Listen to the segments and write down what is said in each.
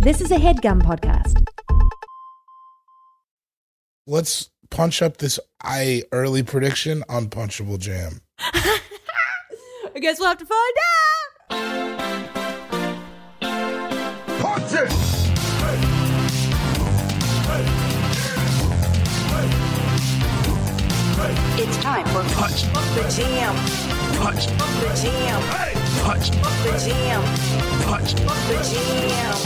This is a HeadGum podcast. Let's punch up this early prediction on Punchable Jam. I guess we'll have to find out. Punch it! It's time for Punch the Jam. Punch the Jam. Punch the Jam. Punch the Jam.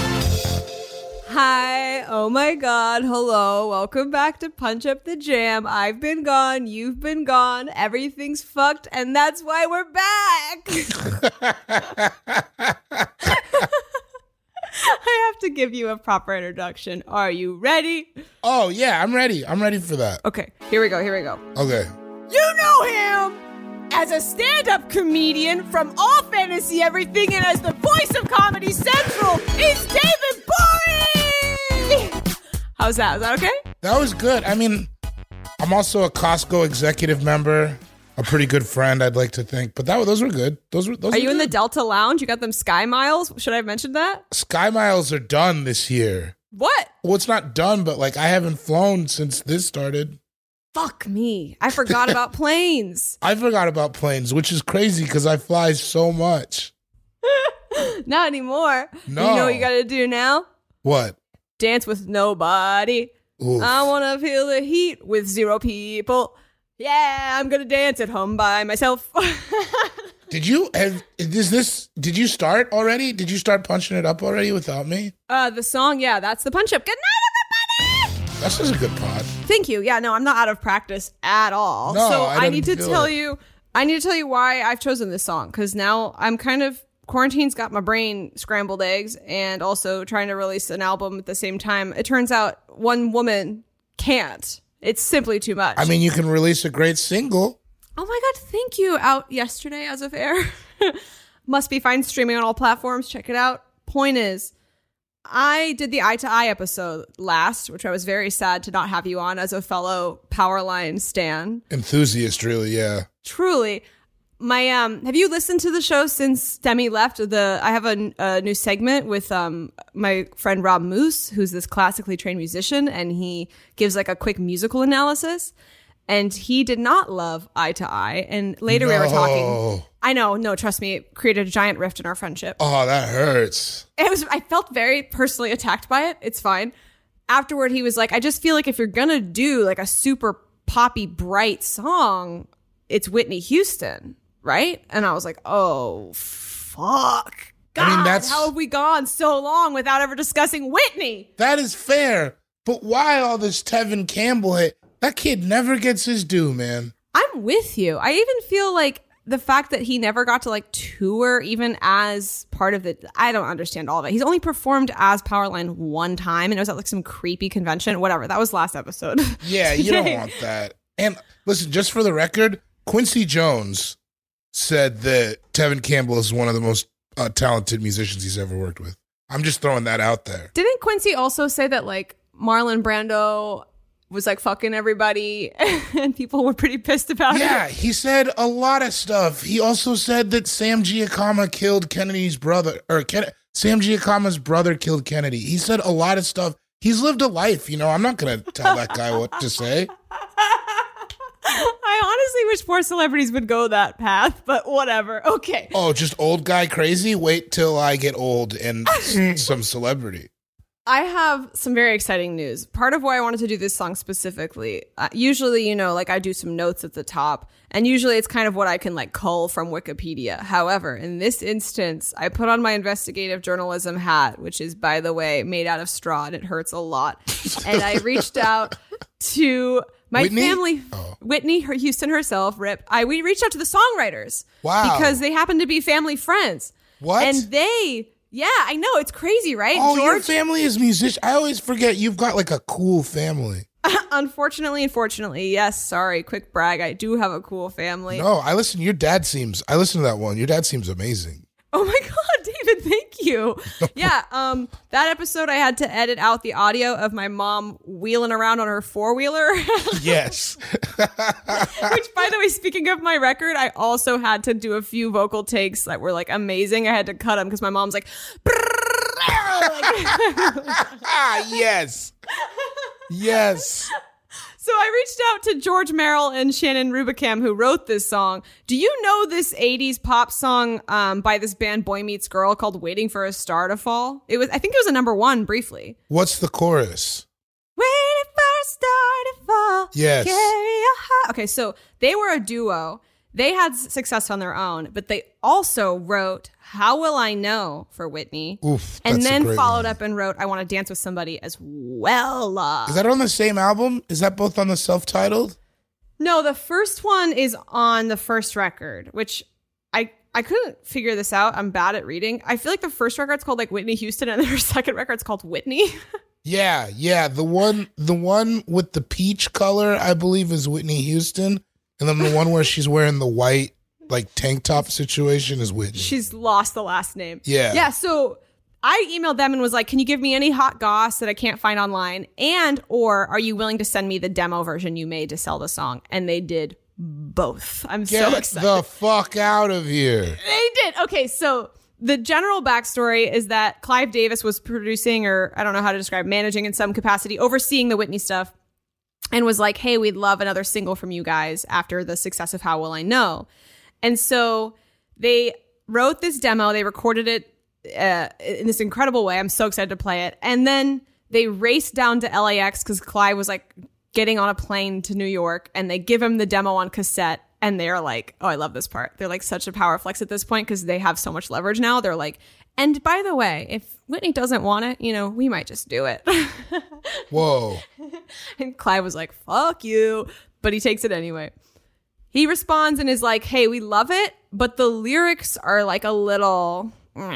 Hi. Oh my God. Hello. Welcome back to Punch Up the Jam. I've been gone. You've been gone. Everything's fucked. And that's why we're back. I have to give you a proper introduction. Are you ready? Oh, yeah, I'm ready. I'm ready for that. Okay. Here we go. Okay. You know him as a stand-up comedian from All Fantasy Everything and as the voice of Comedy Central is David Bory! How's that? Is that okay? That was good. I mean, I'm also a Costco executive member, a pretty good friend, I'd like to think. But those were good. Those Are you in the Delta Lounge? You got them Sky Miles? Should I have mentioned that? Sky Miles are done this year. What? Well, it's not done, but like I haven't flown since this started. Fuck me. I forgot about planes. I forgot about planes, which is crazy because I fly so much. Not anymore. No. You know what you gotta do now? What? Dance with nobody. Oof. I wanna feel the heat with zero people. Yeah, I'm gonna dance at home by myself. Did you start already? Did you start punching it up already without me? The song, yeah, that's the punch up. Good night, everybody! That's just a good pod. Thank you. Yeah, no, I'm not out of practice at all. No, so I need to didn't tell feel you, I need to tell you why I've chosen this song, because now I'm kind of, quarantine's got my brain scrambled eggs, and also trying to release an album at the same time. It turns out one woman can't. It's simply too much. I mean, you can release a great single. Oh my God, thank you. Out yesterday as of air. Must be fine, streaming on all platforms. Check it out. Point is, I did the Eye to Eye episode last, which I was very sad to not have you on as a fellow Powerline stan. Enthusiast, really, yeah. Truly. My have you listened to the show since Demi left? I have a new segment with my friend Rob Moose, who's this classically trained musician, and he gives like a quick musical analysis. And he did not love Eye to Eye. And later we were talking. I know, no, trust me, it created a giant rift in our friendship. Oh, that hurts. I felt very personally attacked by it. It's fine. Afterward, he was like, I just feel like if you're gonna do like a super poppy, bright song, it's Whitney Houston, right? And I was like, oh, fuck. God, how have we gone so long without ever discussing Whitney? That is fair. But why all this Tevin Campbell hit? That kid never gets his due, man. I'm with you. I even feel like the fact that he never got to like tour even as part of the, I don't understand all of it. He's only performed as Powerline one time, and it was at like some creepy convention. Whatever. That was last episode. Yeah, you don't want that. And listen, just for the record, Quincy Jones said that Tevin Campbell is one of the most talented musicians he's ever worked with. I'm just throwing that out there. Didn't Quincy also say that like Marlon Brando was like fucking everybody and people were pretty pissed about it? Yeah, he said a lot of stuff. He also said that Sam Giacomo killed Kennedy's brother, or Sam Giacomo's brother killed Kennedy. He said a lot of stuff. He's lived a life, you know. I'm not going to tell that guy what to say. I honestly wish more celebrities would go that path, but whatever. Okay. Oh, just old guy crazy? Wait till I get old and some celebrity. I have some very exciting news. Part of why I wanted to do this song specifically, usually, you know, like I do some notes at the top, and usually it's kind of what I can like cull from Wikipedia. However, in this instance, I put on my investigative journalism hat, which is, by the way, made out of straw, and it hurts a lot. And I reached out to my family, Whitney Houston herself, RIP. We reached out to the songwriters. Wow. Because they happen to be family friends. What? And yeah, I know. It's crazy, right? Oh, George? your family is musicians. I always forget you've got like a cool family. Unfortunately, yes. Sorry, quick brag. I do have a cool family. No, I listen to that one. Your dad seems amazing. Oh my God, David, thank you. Yeah, that episode I had to edit out the audio of my mom wheeling around on her four-wheeler. Yes. Which, by the way, speaking of my record, I also had to do a few vocal takes that were like amazing. I had to cut them because my mom's like, brrr, Yes. Yes. So I reached out to George Merrill and Shannon Rubicam, who wrote this song. Do you know this 80s pop song by this band Boy Meets Girl called Waiting for a Star to Fall? I think it was a number one briefly. What's the chorus? Waiting for a star to fall. Yes. Carry a heart. Okay, so they were a duo. They had success on their own, but they also wrote How Will I Know for Whitney. Oof, and that's a then great followed one. up and wrote I Want to Dance with Somebody as well. Is that on the same album? Is that both on the self-titled? No, the first one is on the first record, which I couldn't figure this out. I'm bad at reading. I feel like the first record's called like Whitney Houston and their second record's called Whitney. Yeah. The one with the peach color, I believe, is Whitney Houston. And then the one where she's wearing the white like tank top situation is Whitney. She's lost the last name. Yeah. Yeah, so I emailed them and was like, can you give me any hot goss that I can't find online? And or are you willing to send me the demo version you made to sell the song? And they did both. I'm so Get excited. the fuck out of here. They did. Okay, so the general backstory is that Clive Davis was producing, or I don't know how to describe, managing in some capacity, overseeing the Whitney stuff, and was like, hey, we'd love another single from you guys after the success of How Will I Know? And so they wrote this demo. They recorded it in this incredible way. I'm so excited to play it. And then they raced down to LAX because Clive was like getting on a plane to New York, and they give him the demo on cassette. And they're like, oh, I love this part. They're like such a power flex at this point because they have so much leverage now. They're like, and by the way, if Whitney doesn't want it, we might just do it. Whoa. And Clive was like, fuck you. But he takes it anyway. He responds and is like, hey, we love it, but the lyrics are like a little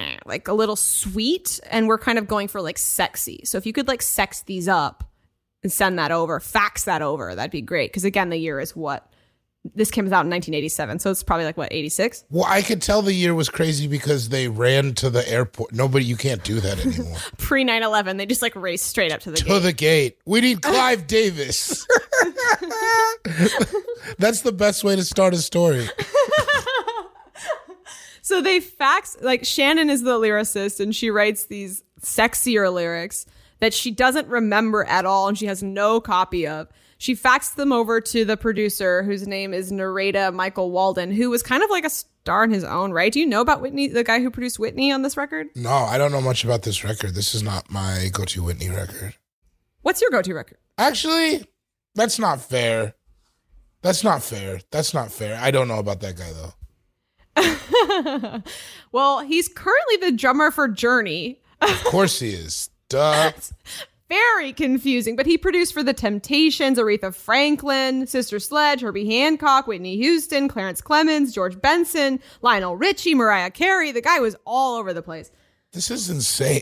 sweet. And we're kind of going for like sexy. So if you could like sex these up and send that over, fax that over, that'd be great. Because again, the year is what? This came out in 1987, so it's probably like, what, 86? Well, I could tell the year was crazy because they ran to the airport. You can't do that anymore. Pre 9/11, they just like raced straight up to the gate. To the gate. We need Clive Davis. That's the best way to start a story. So they fax, like Shannon is the lyricist, and she writes these sexier lyrics that she doesn't remember at all, and she has no copy of. She faxed them over to the producer, whose name is Narada Michael Walden, who was kind of like a star in his own right. Do you know about Whitney, the guy who produced Whitney on this record? No, I don't know much about this record. This is not my go-to Whitney record. What's your go-to record? Actually, that's not fair. That's not fair. I don't know about that guy, though. Well, he's currently the drummer for Journey. Of course he is. Duh. Very confusing, but he produced for The Temptations, Aretha Franklin, Sister Sledge, Herbie Hancock, Whitney Houston, Clarence Clemens, George Benson, Lionel Richie, Mariah Carey. The guy was all over the place. This is insane.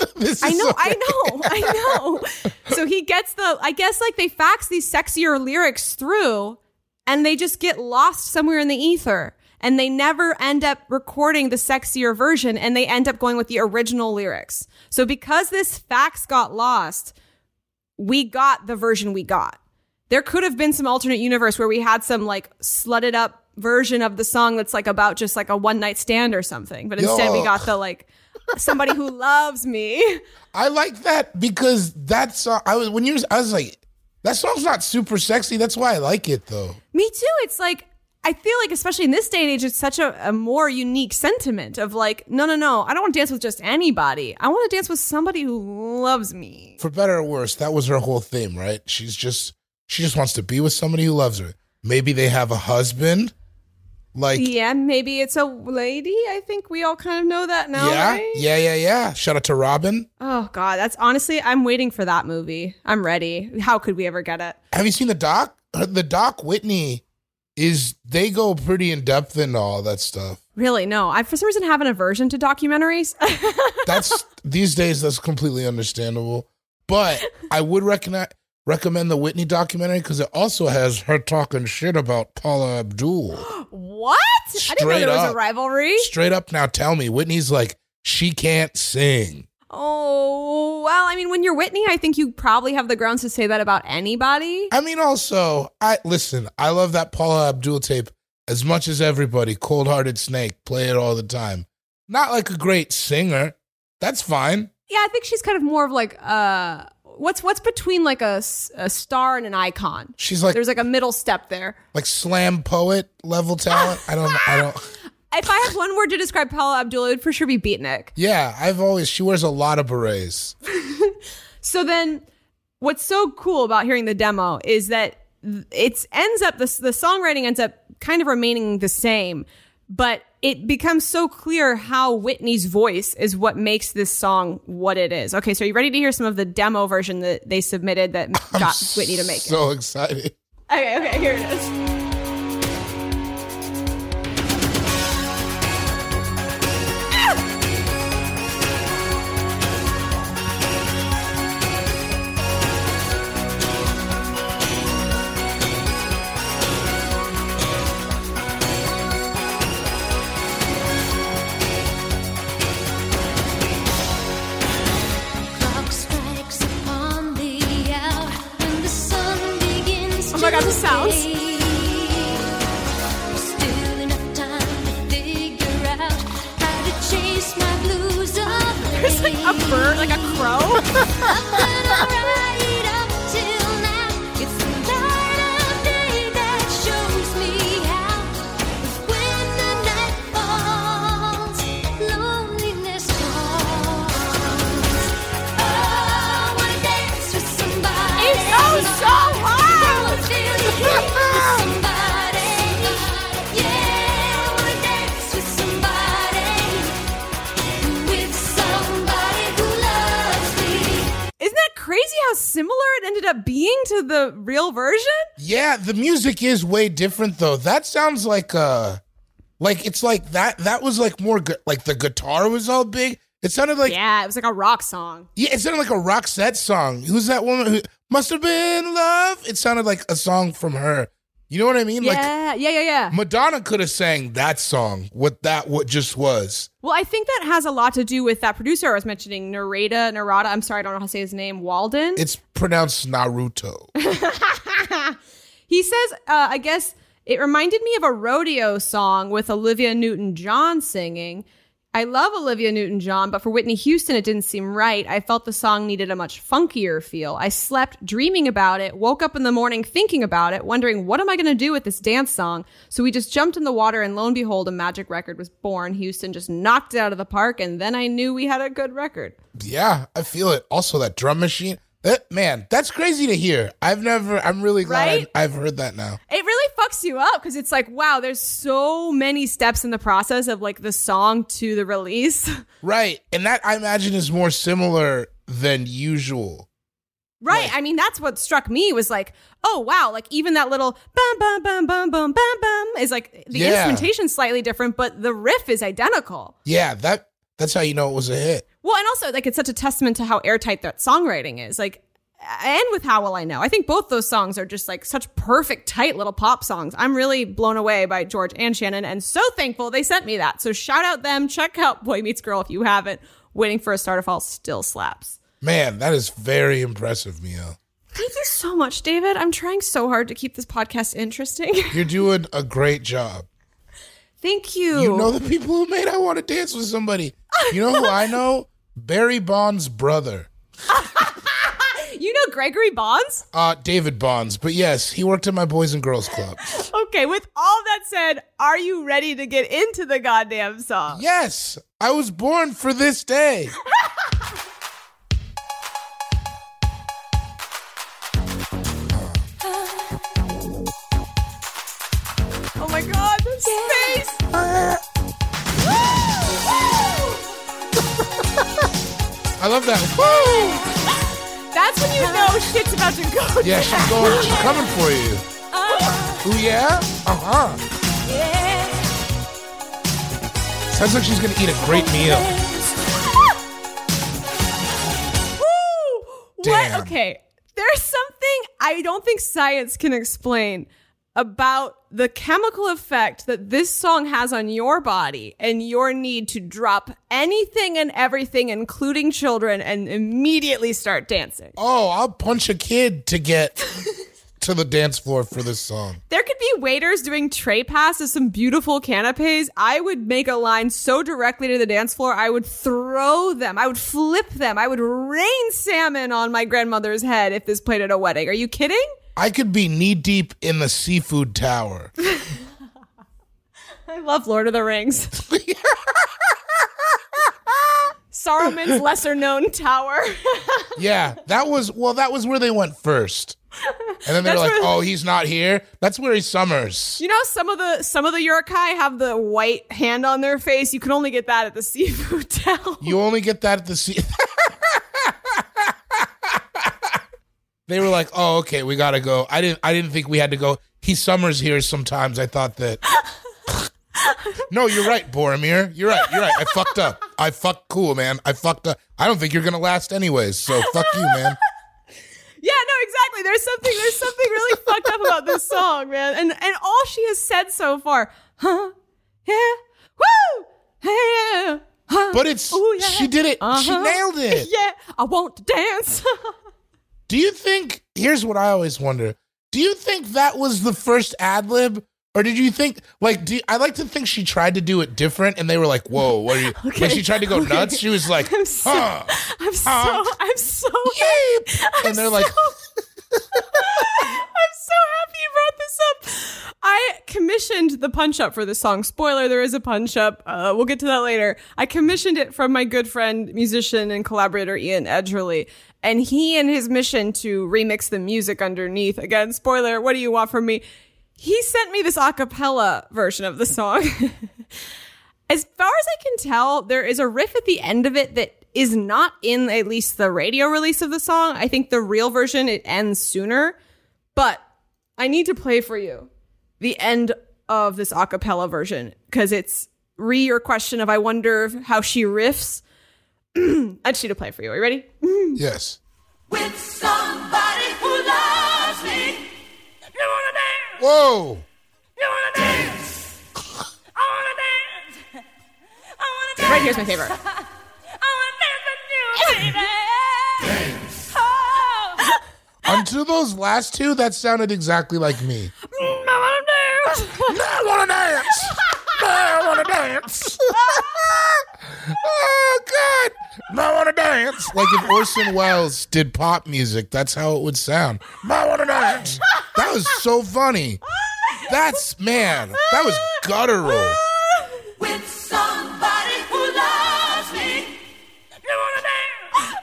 I know. So he gets I guess like they fax these sexier lyrics through and they just get lost somewhere in the ether. And they never end up recording the sexier version, and they end up going with the original lyrics. So because this fax got lost, we got the version we got. There could have been some alternate universe where we had some like slutted up version of the song that's like about just like a one night stand or something. But instead we got the like somebody who loves me. I like that because that song, I was like, that song's not super sexy. That's why I like it though. Me too. It's like, I feel like, especially in this day and age, it's such a more unique sentiment of like, no, I don't want to dance with just anybody. I want to dance with somebody who loves me. For better or worse, that was her whole theme, right? She just wants to be with somebody who loves her. Maybe they have a husband. Like, yeah, maybe it's a lady. I think we all kind of know that now, right? Yeah. Shout out to Robin. Oh, God. That's honestly, I'm waiting for that movie. I'm ready. How could we ever get it? Have you seen the doc? The doc Whitney they go pretty in depth into all that stuff. Really? No. I, for some reason, have an aversion to documentaries. These days, that's completely understandable. But I would recommend the Whitney documentary because it also has her talking shit about Paula Abdul. What? I didn't know there was a rivalry. Straight up now, tell me. Whitney's like, she can't sing. Oh, well, I mean, when you're Whitney, I think you probably have the grounds to say that about anybody. I mean, also, I love that Paula Abdul tape as much as everybody. Cold Hearted Snake, play it all the time. Not like a great singer. That's fine. Yeah, I think she's kind of more of like what's between like a star and an icon. She's like there's like a middle step there. Like slam poet level talent. I don't. If I had one word to describe Paula Abdul, it would for sure be beatnik. Yeah, she wears a lot of berets. So then what's so cool about hearing the demo is that the songwriting ends up kind of remaining the same, but it becomes so clear how Whitney's voice is what makes this song what it is. Okay, so are you ready to hear some of the demo version that they submitted that got Whitney to make it? So excited. Okay, here it is. Oh my god, the sounds. Still enough time to figure out how to chase my blues away. There's like a bird, like a crow. Right up till now, it's the light of day that shows me how. When the night falls, loneliness calls. Oh, I wanna dance with somebody. It goes so hard. Isn't that crazy how similar it ended up being to the real version? Yeah, the music is way different though. That sounds like it's like that was like more like the guitar was all big. It sounded like Yeah, it was like a rock song. Yeah, it sounded like a Roxette song. Who's that woman who must have been love? It sounded like a song from her. You know what I mean? Yeah. Madonna could have sang that song. What just was. Well, I think that has a lot to do with that producer I was mentioning, Narada. I'm sorry, I don't know how to say his name. Walden. It's pronounced Naruto. He says, I guess it reminded me of a rodeo song with Olivia Newton-John singing. I love Olivia Newton-John, but for Whitney Houston, it didn't seem right. I felt the song needed a much funkier feel. I slept dreaming about it, woke up in the morning thinking about it, wondering, what am I going to do with this dance song? So we just jumped in the water, and lo and behold, a magic record was born. Houston just knocked it out of the park, and then I knew we had a good record. Yeah, I feel it. Also, that drum machine. That's crazy to hear. I'm really glad Right? I've heard that now. It really fucks you up because it's like, wow, there's so many steps in the process of like the song to the release. Right. And that I imagine is more similar than usual. Right. I mean, that's what struck me was like, oh, wow. Like even that little bum, bum, bum, bum, bum, bum, bum is like the instrumentation's slightly different, but the riff is identical. Yeah, that's how you know it was a hit. Well, and also like it's such a testament to how airtight that songwriting is. Like, and with How Will I Know? I think both those songs are just like such perfect, tight little pop songs. I'm really blown away by George and Shannon and so thankful they sent me that. So shout out them. Check out Boy Meets Girl if you haven't. Waiting for a Star to Fall still slaps. Man, that is very impressive, Mia. Thank you so much, David. I'm trying so hard to keep this podcast interesting. You're doing a great job. Thank you. You know the people who made I Want to Dance with Somebody. You know who I know? Barry Bonds' brother. You know Gregory Bonds? David Bonds. But yes, he worked at my Boys and Girls Club. Okay, with all that said, are you ready to get into the goddamn song? Yes, I was born for this day. Oh my god, the space! I love that. Woo! That's when you know shit's about to go Yeah, down. she's coming for you. Ooh, yeah? Uh-huh. Sounds like she's gonna eat a great meal. Woo! Damn. What? Okay, there's something I don't think science can explain about the chemical effect that this song has on your body and your need to drop anything and everything, including children, and immediately start dancing. Oh, I'll punch a kid to get to the dance floor for this song. There could be waiters doing tray pass to some beautiful canapes. I would make a line so directly to the dance floor, I would throw them. I would flip them. I would rain salmon on my grandmother's head if this played at a wedding. Are you kidding? I could be knee deep in the seafood tower. I love Lord of the Rings. Saruman's lesser known tower. Yeah, that was where they went first. And then they're like, "Oh, he's not here." That's where he summers. You know, some of the Uruk-hai have the white hand on their face. You can only get that at the seafood tower. You only get that at the They were like, "Oh, okay, we gotta go." I didn't think we had to go. He summers here sometimes. I thought that. No, you're right, Boromir. You're right. I fucked up. Cool, man. I fucked up. I don't think you're gonna last anyways. So fuck you, man. Yeah, no, exactly. There's something really fucked up about this song, man. And all she has said so far, huh? Yeah, woo, yeah. Huh. But it's Ooh, yeah. she did it. She nailed it. Yeah, I want to dance. Do you think? Here's what I always wonder. Do you think that was the first ad lib? Or did you think, I like to think she tried to do it different and they were like, whoa, what are you, when she tried to go nuts, she was like, I'm so happy. And they're like, I'm so happy you brought this up. I commissioned the punch up for this song. Spoiler, there is a punch up. We'll get to that later. I commissioned it from my good friend, musician and collaborator Ian Edgerly. And he and his mission to remix the music underneath, again, spoiler, what do you want from me? He sent me this a cappella version of the song. As far as I can tell, there is a riff at the end of it that is not in at least the radio release of the song. I think the real version, it ends sooner. But I need to play for you the end of this a cappella version because it's your question of I wonder how she riffs. I just need to play for you. Are you ready? Yes. With somebody who loves me. You wanna dance? Whoa. You wanna dance? I wanna dance. I wanna dance. Right here's my favorite. I wanna dance with you, baby. Oh. Until those last two, that sounded exactly like me. I wanna dance. I want to dance. I want to dance. Oh, God. I want to dance. Like if Orson Welles did pop music, that's how it would sound. I want to dance. That was so funny. That was guttural. With somebody who loves me. You wanna dance?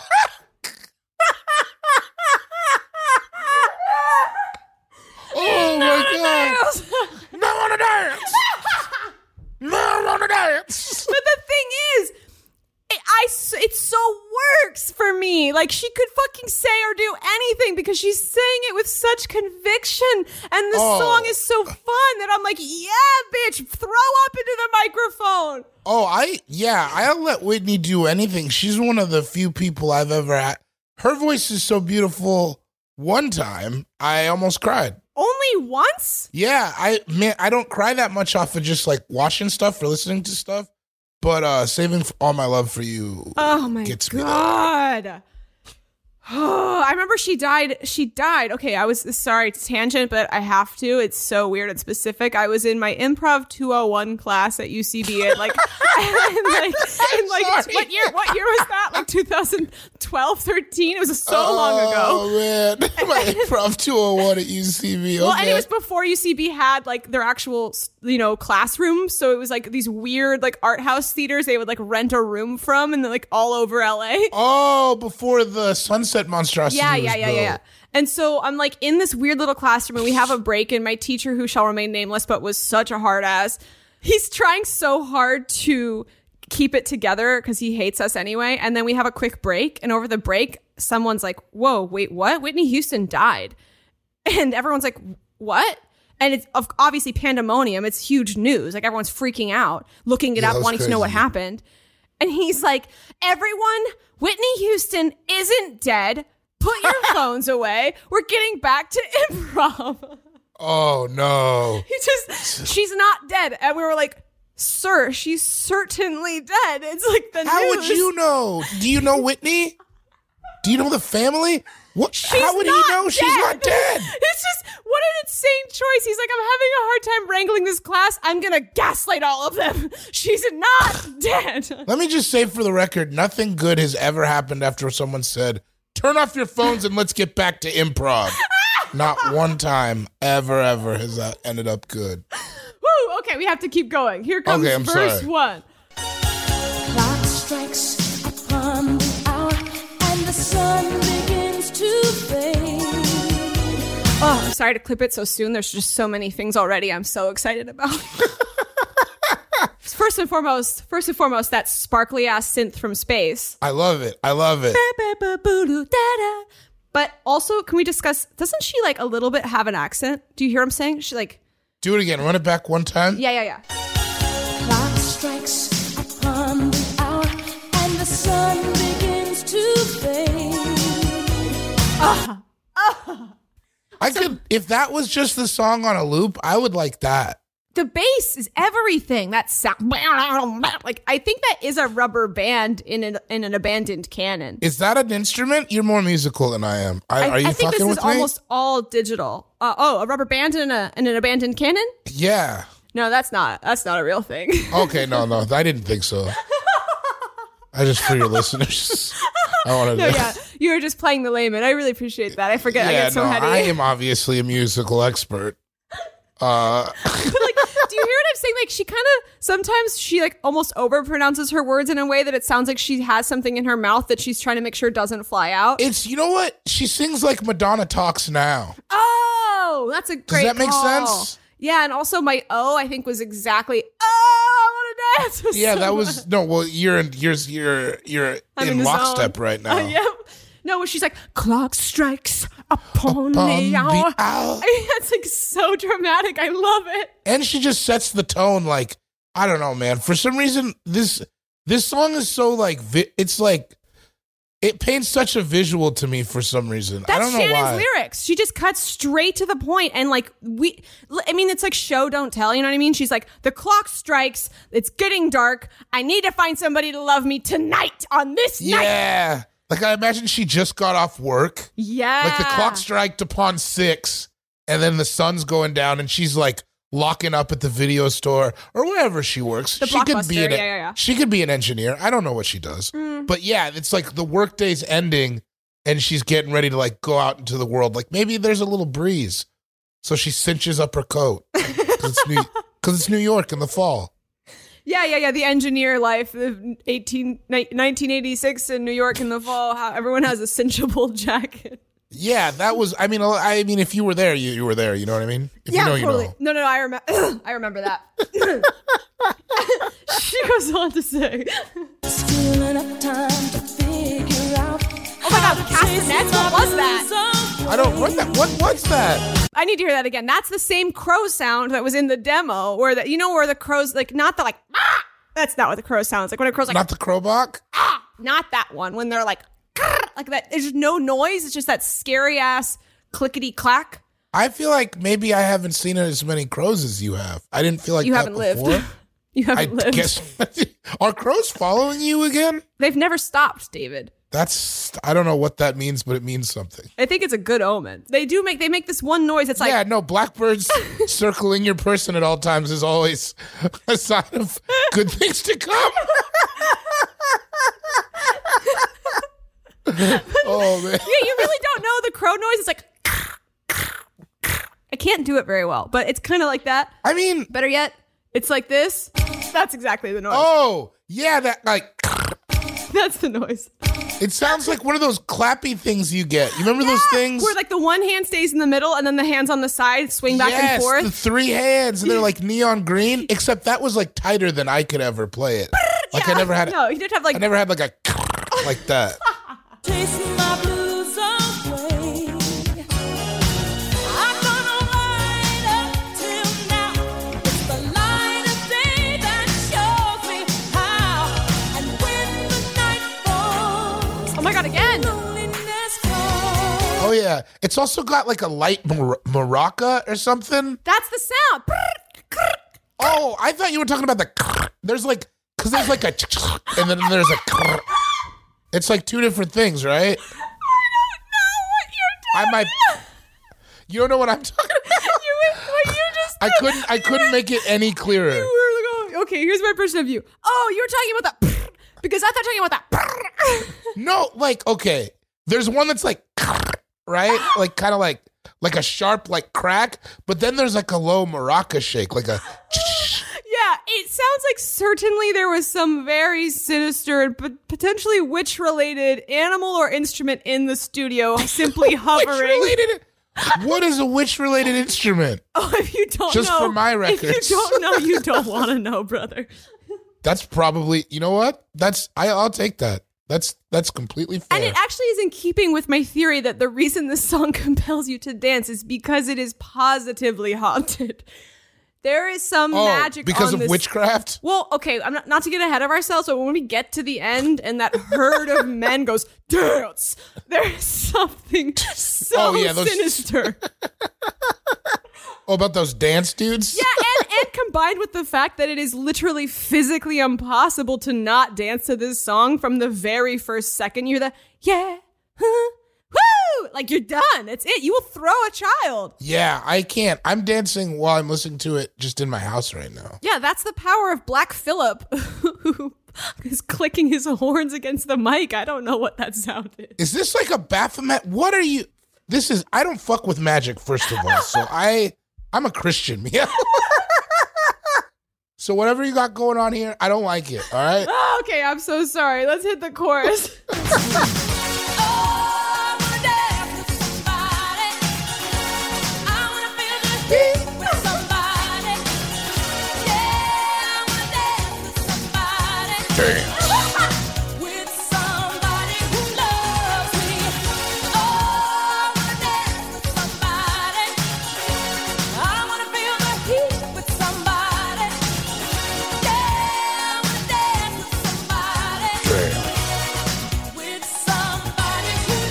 Oh, my God. I want to dance. I want to dance. But the thing is, it so works for me. Like she could fucking say or do anything because she's saying it with such conviction, and the song is so fun that I'm like, yeah, bitch, throw up into the microphone. Oh, I'll let Whitney do anything. She's one of the few people I've ever had. Her voice is so beautiful. One time, I almost cried. Only once? Yeah, I don't cry that much off of just like watching stuff or listening to stuff, but Saving All My Love for You Oh my gets me there. God. Oh, I remember she died. Okay, I was sorry, tangent, but I have to. It's so weird and specific. I was in my improv 201 class at UCB and what year was that? Like 2012, 13? It was so long ago. Oh man, my improv 201 at UCB. Well, Okay. and it was before UCB had like their actual, classrooms. So it was like these weird like art house theaters they would like rent a room from and like all over LA. Oh, before the Sunset Monstrosity was built. Yeah. And so I'm like in this weird little classroom and we have a break and my teacher, who shall remain nameless, but was such a hard ass, he's trying so hard to keep it together because he hates us anyway. And then we have a quick break, and over the break, someone's like, whoa, wait, what? Whitney Houston died. And everyone's like, what? And it's obviously pandemonium. It's huge news. Like everyone's freaking out, looking it Yeah, up, that was wanting to know what crazy. happened. And he's like, everyone, Whitney Houston isn't dead. Put your phones away. We're getting back to improv. Oh no. She's not dead. And we were like, sir, she's certainly dead. It's like the How news. would you know? Do you know Whitney? Do you know the family? What? She's How would he not know she's not dead? It's just, what an insane choice. He's like, I'm having a hard time wrangling this class. I'm going to gaslight all of them. She's not dead. Let me just say for the record, nothing good has ever happened after someone said, turn off your phones and let's get back to improv. Not one time ever has that ended up good. Woo, okay, we have to keep going. Here comes Okay, I'm verse sorry. 1. Clock strikes upon the hour and the sun begins to fade. Oh, I'm sorry to clip it so soon. There's just so many things already I'm so excited about. First and foremost, that sparkly ass synth from space. I love it. But also, can we discuss, doesn't she like a little bit have an accent? Do you hear what I'm saying? She like, Do it again. Run it back one time. yeah. Clock strikes upon the hour and the sun begins to fade. I could, if that was just the song on a loop, I would like that. The bass is everything. That sound, like I think that is a rubber band in an abandoned cannon. Is that an instrument? You're more musical than I am. Are you I think fucking this with is me? almost all digital. A rubber band in an abandoned cannon? Yeah. No, that's not a real thing. Okay, no, I didn't think so. I just, for your listeners, I wanted No, to. yeah, you were just playing the layman. I really appreciate that. I forget. I Yeah, get so no, heady. I am obviously a musical expert. But like, do you hear what I'm saying? Like, she kind of sometimes she like almost overpronounces her words in a way that it sounds like she has something in her mouth that she's trying to make sure doesn't fly out. It's, you know what? She sings like Madonna talks now. Oh, that's a great. Does that make call. sense? Yeah, and also my I think was exactly I want to dance. Was Yeah, so that was much. no. Well, you're I'm in the lockstep zone. right now. Yeah. No, when she's like, clock strikes upon Upon the the hour. hour. I mean, that's like so dramatic. I love it. And she just sets the tone. Like, I don't know, man. For some reason, this song is so like it's like it paints such a visual to me for some reason. I That's don't know Shannon's why. lyrics. She just cuts straight to the point, and like it's like show don't tell. You know what I mean? She's like, the clock strikes. It's getting dark. I need to find somebody to love me tonight on this night. Yeah. Like, I imagine she just got off work. Yeah. Like, the clock striked upon 6, and then the sun's going down, and she's like locking up at the video store or wherever she works. The She could be Blockbuster, yeah. She could be an engineer. I don't know what she does. But yeah, it's like the workday's ending, and she's getting ready to like go out into the world. Like, maybe there's a little breeze. So she cinches up her coat because it's New York in the fall. Yeah. The engineer life of 1986 in New York in the fall. How everyone has a cinchable jacket. Yeah, that was. I mean, if you were there, you were there. You know what I mean? If you know, totally. you know. No, I remember. I remember that. She goes on to say, Still enough time to figure out. "Oh my God, castanets! What was that? I don't. What's that? I need to hear that again. That's the same crow sound that was in the demo, where where the crows like not the like ah. That's not what the crow sounds like. When a crow's like Not the crowbach? ah, not that one. When they're like like that. There's no noise. It's just that scary ass clickety clack. I feel like maybe I haven't seen as many crows as you have. I didn't feel like You that haven't before. lived. You I haven't lived. guess. Are crows following you again? They've never stopped, David. I don't know what that means, but it means something. I think it's a good omen. They make this one noise. It's like Yeah, no, blackbirds circling your person at all times is always a sign of good things to come. Oh, man. yeah, you really don't know the crow noise. It's like I can't do it very well, but it's kind of like that. I mean, Better yet, it's like this. That's exactly the noise. oh, yeah, that like, That's the noise. it sounds like one of those clappy things you get. You remember those things? Where like the one hand stays in the middle and then the hands on the side swing back and forth. The 3 hands, and they're like neon green, except that was like tighter than I could ever play it. Like, I never had No, you didn't have like I never had like a like that. Chasing my blues away. I'm gonna ride up till now. It's the light of day that shows me how. And when the night falls, oh my God, again. loneliness falls. Oh yeah, it's also got like a light maraca or something. That's the sound. Oh, I thought you were talking about the. There's like, because there's like a, and then there's a. It's like 2 different things, right? I don't know what I might. You don't know what I'm talking about. I couldn't make it any clearer. Okay, here's my impression of you. Oh, you were talking about that because I thought talking about that. No, like, okay. There's one that's like, right? Like kind of like a sharp like crack, but then there's like a low maraca shake, like a Yeah, it sounds like certainly there was some very sinister and potentially witch-related animal or instrument in the studio simply hovering. Witch-related? What is a witch-related instrument? Oh, if you don't Just know. for my records. If you don't know, you don't want to know, brother. That's probably, you know what? I'll take that. That's completely fair. And it actually is in keeping with my theory that the reason this song compels you to dance is because it is positively haunted. There is some magic because on of this. witchcraft? Well, okay, I'm not to get ahead of ourselves, but when we get to the end and that herd of men goes, dance, there's something so sinister. Oh, about those dance dudes? Yeah, and combined with the fact that it is literally physically impossible to not dance to this song from the very first second. You're woo! Like, you're done. That's it. You will throw a child. Yeah, I can't. I'm dancing while I'm listening to it just in my house right now. Yeah, that's the power of Black Phillip, who is clicking his horns against the mic. I don't know what that sound is. Is this like a Baphomet? What are you? I don't fuck with magic, first of all. So I'm a Christian. Yeah. So whatever you got going on here, I don't like it. All right. Oh, okay, I'm so sorry. Let's hit the chorus. With somebody who loves me. Oh, I wanna dance with somebody. I wanna feel the heat with somebody. Yeah, I wanna dance with somebody.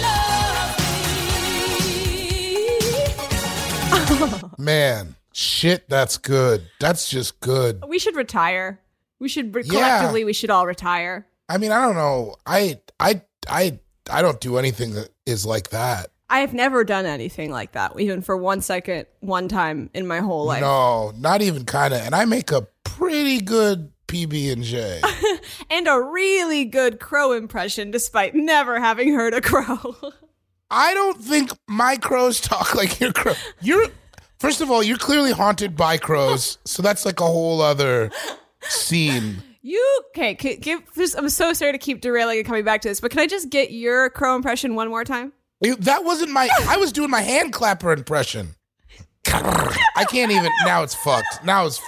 With somebody who loves me. Man, shit, that's good. That's just good. We should retire. We should collectively. We should all retire. I mean, I don't know. I don't do anything that is like that. I have never done anything like that, even for 1 second, one time in my whole life. No, not even kind of. And I make a pretty good PB&J. And a really good crow impression, despite never having heard a crow. I don't think my crows talk like your crow. First of all, you're clearly haunted by crows, so that's like a whole other scene. I'm so sorry to keep derailing and coming back to this, but can I just get your crow impression one more time? That wasn't I was doing my hand clapper impression. I can't even, now it's fucked.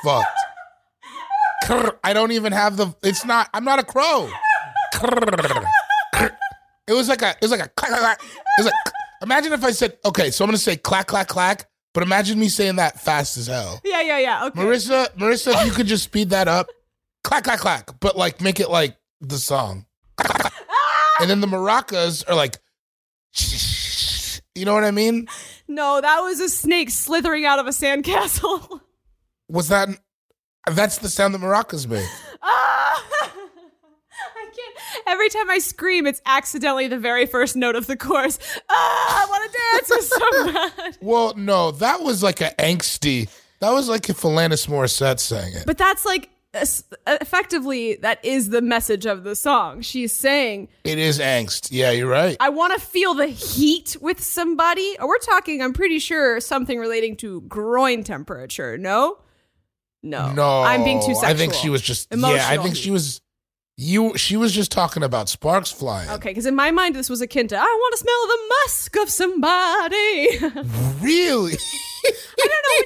I don't even have I'm not a crow. It was like a clack. It was like, imagine if I said, okay, so I'm going to say clack, clack, clack, but imagine me saying that fast as hell. Yeah, okay. Marissa, if you could just speed that up. Clack, clack, clack. But like, make it like the song. And then the maracas are like, you know what I mean? No, that was a snake slithering out of a sandcastle. That's the sound that maracas make. I can't. Every time I scream, it's accidentally the very first note of the chorus. I want to dance with somebody. Well, no, that was like that was like if Alanis Morissette sang it. But that's like, effectively, that is the message of the song. She's saying it is angst. Yeah, you're right. I want to feel the heat with somebody. We're talking, I'm pretty sure, something relating to groin temperature. No, I'm being too sexual. I think she was just emotional. Yeah, I think she was. She was just talking about sparks flying. Okay, because in my mind this was akin to I want to smell the musk of somebody. Really? I don't know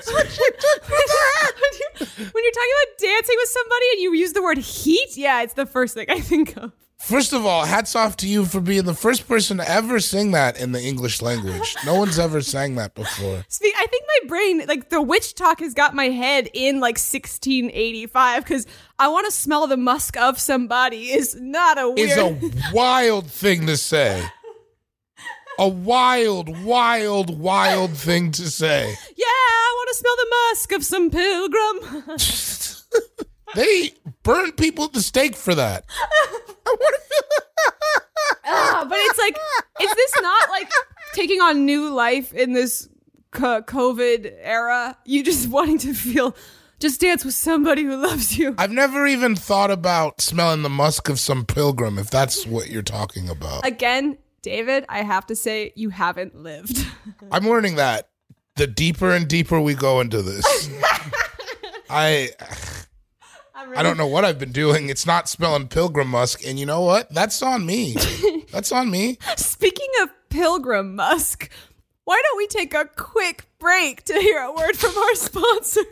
when you're talking about dancing with somebody and you use the word heat. Yeah, it's the first thing I think of. First of all, hats off to you for being the first person to ever sing that in the English language. No one's ever sang that before. I think my brain, like the witch talk has got my head in like 1685 because I want to smell the musk of somebody is not a weird... It's a wild thing to say. A wild thing to say. Yeah, I want to smell the musk of some pilgrim. They burn people at the stake for that. I want to feel but it's like, is this not like taking on new life in this COVID era. You just wanting to feel, just dance with somebody who loves you. I've never even thought about smelling the musk of some pilgrim, if that's what you're talking about. Again, David, I have to say, you haven't lived. I'm learning that the deeper and deeper we go into this. I don't know what I've been doing. It's not smelling pilgrim musk. And you know what? That's on me. That's on me. Speaking of pilgrim musk, why don't we take a quick break to hear a word from our sponsors?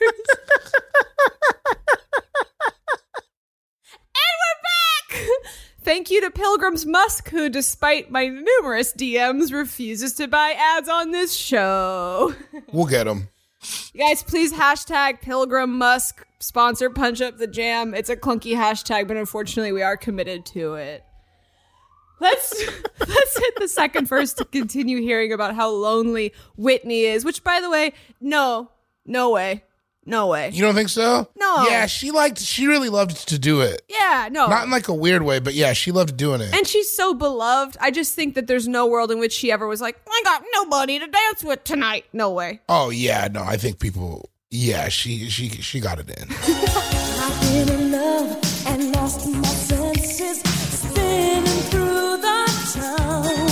And we're back! Thank you to Pilgrim's Musk, who, despite my numerous DMs, refuses to buy ads on this show. We'll get them. You guys, please hashtag Pilgrim Musk, sponsor Punch Up the Jam. It's a clunky hashtag, but unfortunately we are committed to it. Let's hit the second verse to continue hearing about how lonely Whitney is, which, by the way, no way. No way. You don't think so? No. Yeah, she really loved to do it. Yeah, no. Not in like a weird way, but yeah, she loved doing it. And she's so beloved. I just think that there's no world in which she ever was like, I got nobody to dance with tonight. No way. Oh yeah, no, I think people. Yeah, she got it in. I've been in love and lost my senses, spinning through the town.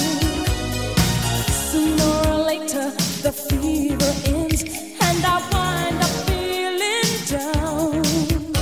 Sooner or later, the fever ends, and I wind up feeling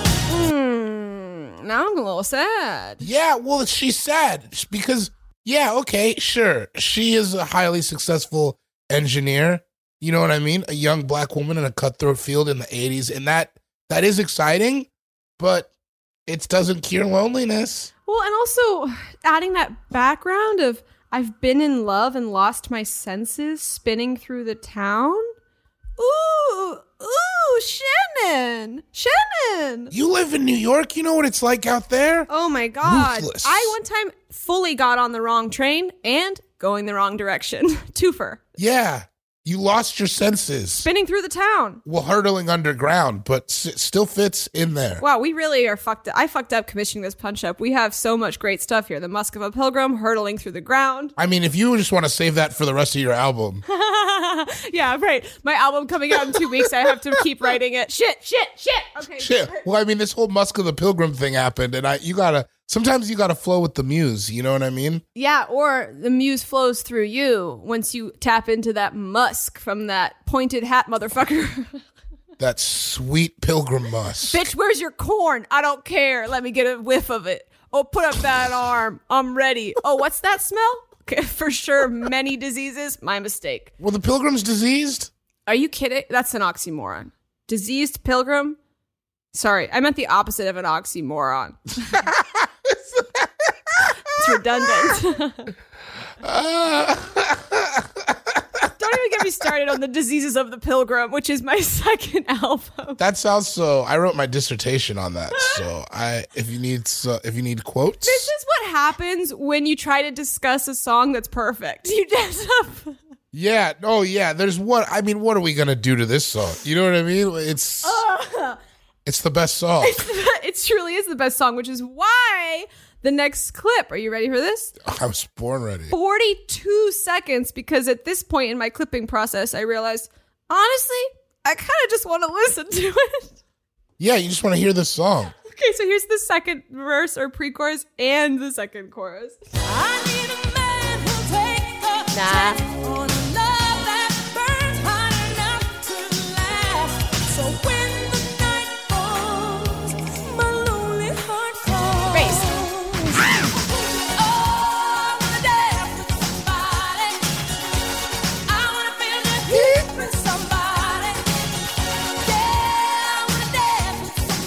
down. Now I'm a little sad. Yeah, well, she's sad because yeah, okay, sure, she is a highly successful engineer. You know what I mean? A young black woman in a cutthroat field in the 80s. And that is exciting, but it doesn't cure loneliness. Well, and also adding that background of I've been in love and lost my senses spinning through the town. Ooh, Shannon. You live in New York. You know what it's like out there? Oh my God. Ruthless. I one time fully got on the wrong train and going the wrong direction. Twofer. Yeah. You lost your senses. Spinning through the town. Well, hurtling underground, but still fits in there. Wow, we really are fucked up. I fucked up commissioning this punch up. We have so much great stuff here. The Musk of a Pilgrim, hurtling through the ground. I mean, if you just want to save that for the rest of your album. Yeah, right. My album coming out in 2 weeks. I have to keep writing it. Shit. Okay. Shit. Well, I mean, this whole Musk of the Pilgrim thing happened, and sometimes you gotta flow with the muse. You know what I mean? Yeah, or the muse flows through you once you tap into that musk from that pointed hat motherfucker. That sweet pilgrim musk. Bitch, where's your corn? I don't care. Let me get a whiff of it. Oh, put up that arm. I'm ready. Oh, what's that smell? Okay, for sure, many diseases. My mistake. Well, the pilgrim's diseased? Are you kidding? That's an oxymoron. Diseased pilgrim? Sorry, I meant the opposite of an oxymoron. It's redundant. Don't even get me started on the diseases of the pilgrim, which is my second album. That sounds so. I wrote my dissertation on that. So if you need quotes, This is what happens when you try to discuss a song that's perfect. You just yeah. Oh yeah. What are we gonna do to this song? You know what I mean? It's the best song. It truly is the best song, which is why the next clip. Are you ready for this? I was born ready. 42 seconds, because at this point in my clipping process, I realized, honestly, I kind of just want to listen to it. Yeah, you just want to hear this song. Okay, so here's the second verse or pre-chorus and the second chorus. I need a man who'll take the Nah. chance on a love that burns hot enough to last. So when the night falls, my lonely heart calls. Bass. Oh, I wanna dance with somebody. I wanna feel the heat with somebody. Yeah, I wanna dance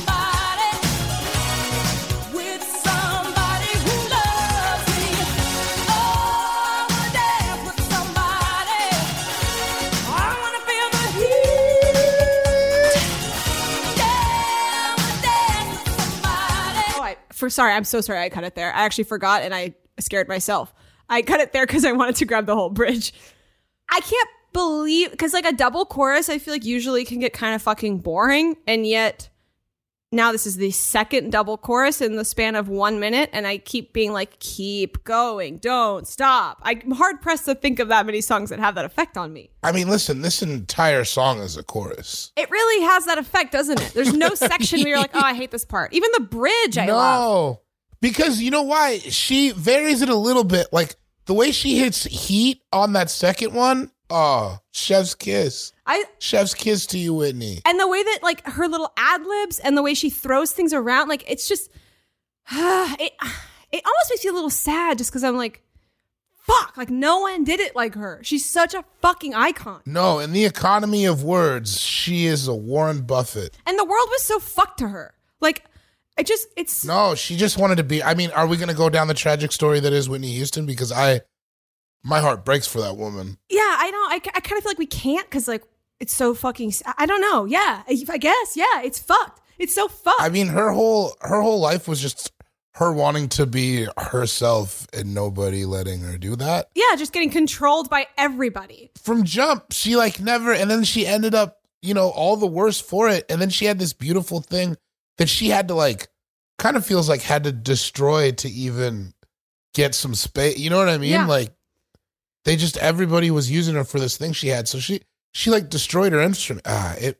with somebody who loves me. Oh, I wanna dance with somebody. I wanna feel the heat. Yeah, I wanna dance with somebody. Sorry, I'm so sorry I cut it there. I actually forgot and I scared myself. I cut it there because I wanted to grab the whole bridge. I can't believe, because like a double chorus, I feel like usually can get kind of fucking boring, and yet now this is the second double chorus in the span of 1 minute, and I keep being like, keep going, don't stop. I'm hard pressed to think of that many songs that have that effect on me. I mean, listen, this entire song is a chorus. It really has that effect, doesn't it? There's no section where you're like, oh, I hate this part. Even the bridge, I love. No, because you know why? She varies it a little bit. Like the way she hits heat on that second one. Oh, chef's kiss. Chef's kiss to you, Whitney. And the way that like her little ad libs and the way she throws things around, like it's just, it almost makes me a little sad just because I'm like, fuck, like no one did it like her. She's such a fucking icon. No, in the economy of words, she is a Warren Buffett. And the world was so fucked to her. Like, it's. No, she just wanted to be. I mean, are we going to go down the tragic story that is Whitney Houston? Because my heart breaks for that woman. Yeah, I know. I kind of feel like we can't because like it's so fucking. I don't know. Yeah, I guess. Yeah, it's fucked. It's so fucked. I mean, her whole life was just her wanting to be herself and nobody letting her do that. Yeah, just getting controlled by everybody. From jump, she like never, and then she ended up, all the worse for it. And then she had this beautiful thing that she had to like, kind of feels like had to destroy to even get some space. You know what I mean? Yeah. Like everybody was using her for this thing she had. So she like destroyed her instrument. It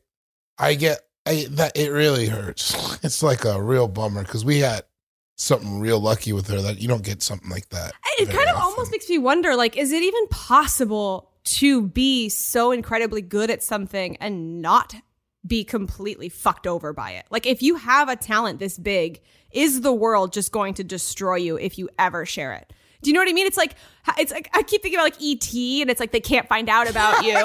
really hurts. It's like a real bummer because we had something real lucky with her that you don't get something like that. It kind of almost makes me wonder, like, is it even possible to be so incredibly good at something and not be completely fucked over by it? Like, if you have a talent this big, is the world just going to destroy you if you ever share it? Do you know what I mean? It's like I keep thinking about like E.T. and it's like they can't find out about you.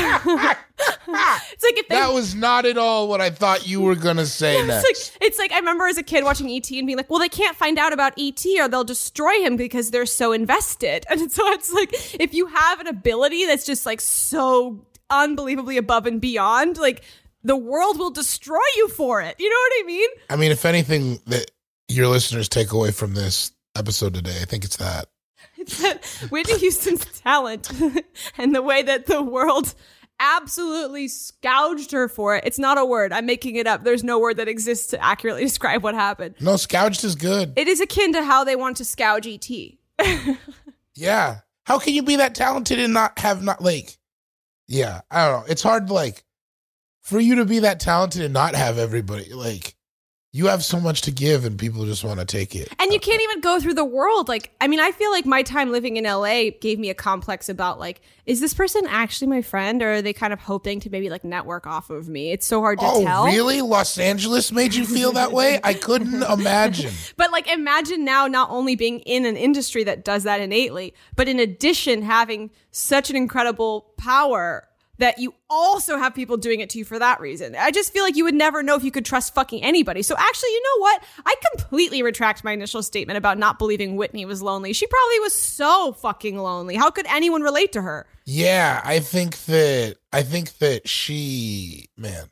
It's like if that was not at all what I thought you were gonna say next. It's like I remember as a kid watching E.T. and being like, well, they can't find out about E.T. or they'll destroy him because they're so invested. And so it's like if you have an ability that's just like so unbelievably above and beyond, like the world will destroy you for it. You know what I mean? I mean, if anything that your listeners take away from this episode today, I think it's that. It's that Whitney Houston's talent and the way that the world absolutely scourged her for it. It's not a word. I'm making it up. There's no word that exists to accurately describe what happened. No, scourged is good. It is akin to how they want to scourge E.T. Yeah. How can you be that talented and not yeah, I don't know. It's hard for you to be that talented and not have everybody you have so much to give and people just want to take it. And you can't even go through the world. Like, I mean, I feel like my time living in LA gave me a complex about like, is this person actually my friend or are they kind of hoping to maybe like network off of me? It's so hard to tell. Oh, really? Los Angeles made you feel that way? I couldn't imagine. But like, imagine now not only being in an industry that does that innately, but in addition, having such an incredible power that you also have people doing it to you for that reason. I just feel like you would never know if you could trust fucking anybody. So actually, you know what? I completely retract my initial statement about not believing Whitney was lonely. She probably was so fucking lonely. How could anyone relate to her? Yeah, I think that she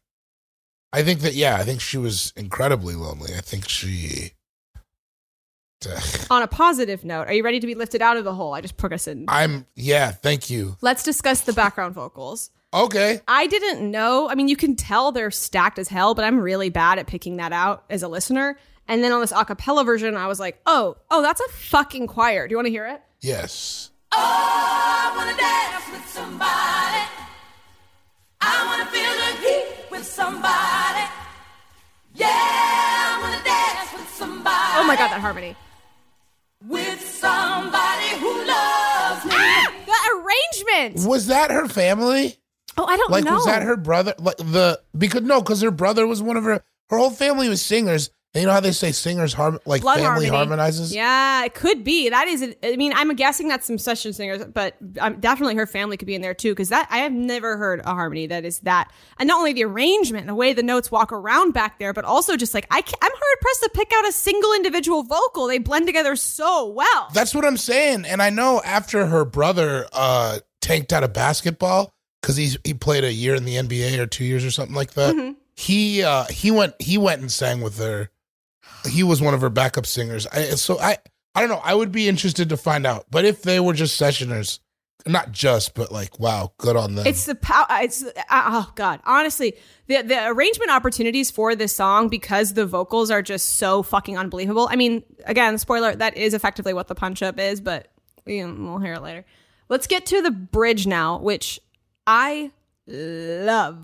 was incredibly lonely. I think she... On a positive note, are you ready to be lifted out of the hole? I just put us in. Thank you. Let's discuss the background vocals. Okay. I didn't know. I mean, you can tell they're stacked as hell, but I'm really bad at picking that out as a listener. And then on this a cappella version, I was like, oh, that's a fucking choir. Do you want to hear it? Yes. Oh, I want to dance with somebody. I want to feel the heat with somebody. Yeah, I want to dance with somebody. Oh my God, that harmony. With somebody who loves me. The arrangement. Was that her family? Oh, I don't know. Was that her brother? Because her brother was one of her whole family was singers. And you know how they say singers Blood family harmony. harmonizes? Yeah, it could be. That is, I mean, I'm guessing that's some session singers, but definitely her family could be in there too. Because I have never heard a harmony that is that. And not only the arrangement, the way the notes walk around back there, but also just like, I'm hard pressed to pick out a single individual vocal. They blend together so well. That's what I'm saying. And I know after her brother tanked out of basketball, because he played a year in the NBA or 2 years or something like that, he went and sang with her. He was one of her backup singers. I don't know. I would be interested to find out. But if they were just sessioners, Not just, but like, wow, good on them. It's the power. Oh God. Honestly, the arrangement opportunities for this song, because the vocals are just so fucking unbelievable. I mean, again, spoiler, that is effectively what the punch up is, but we'll hear it later. Let's get to the bridge now, which I love.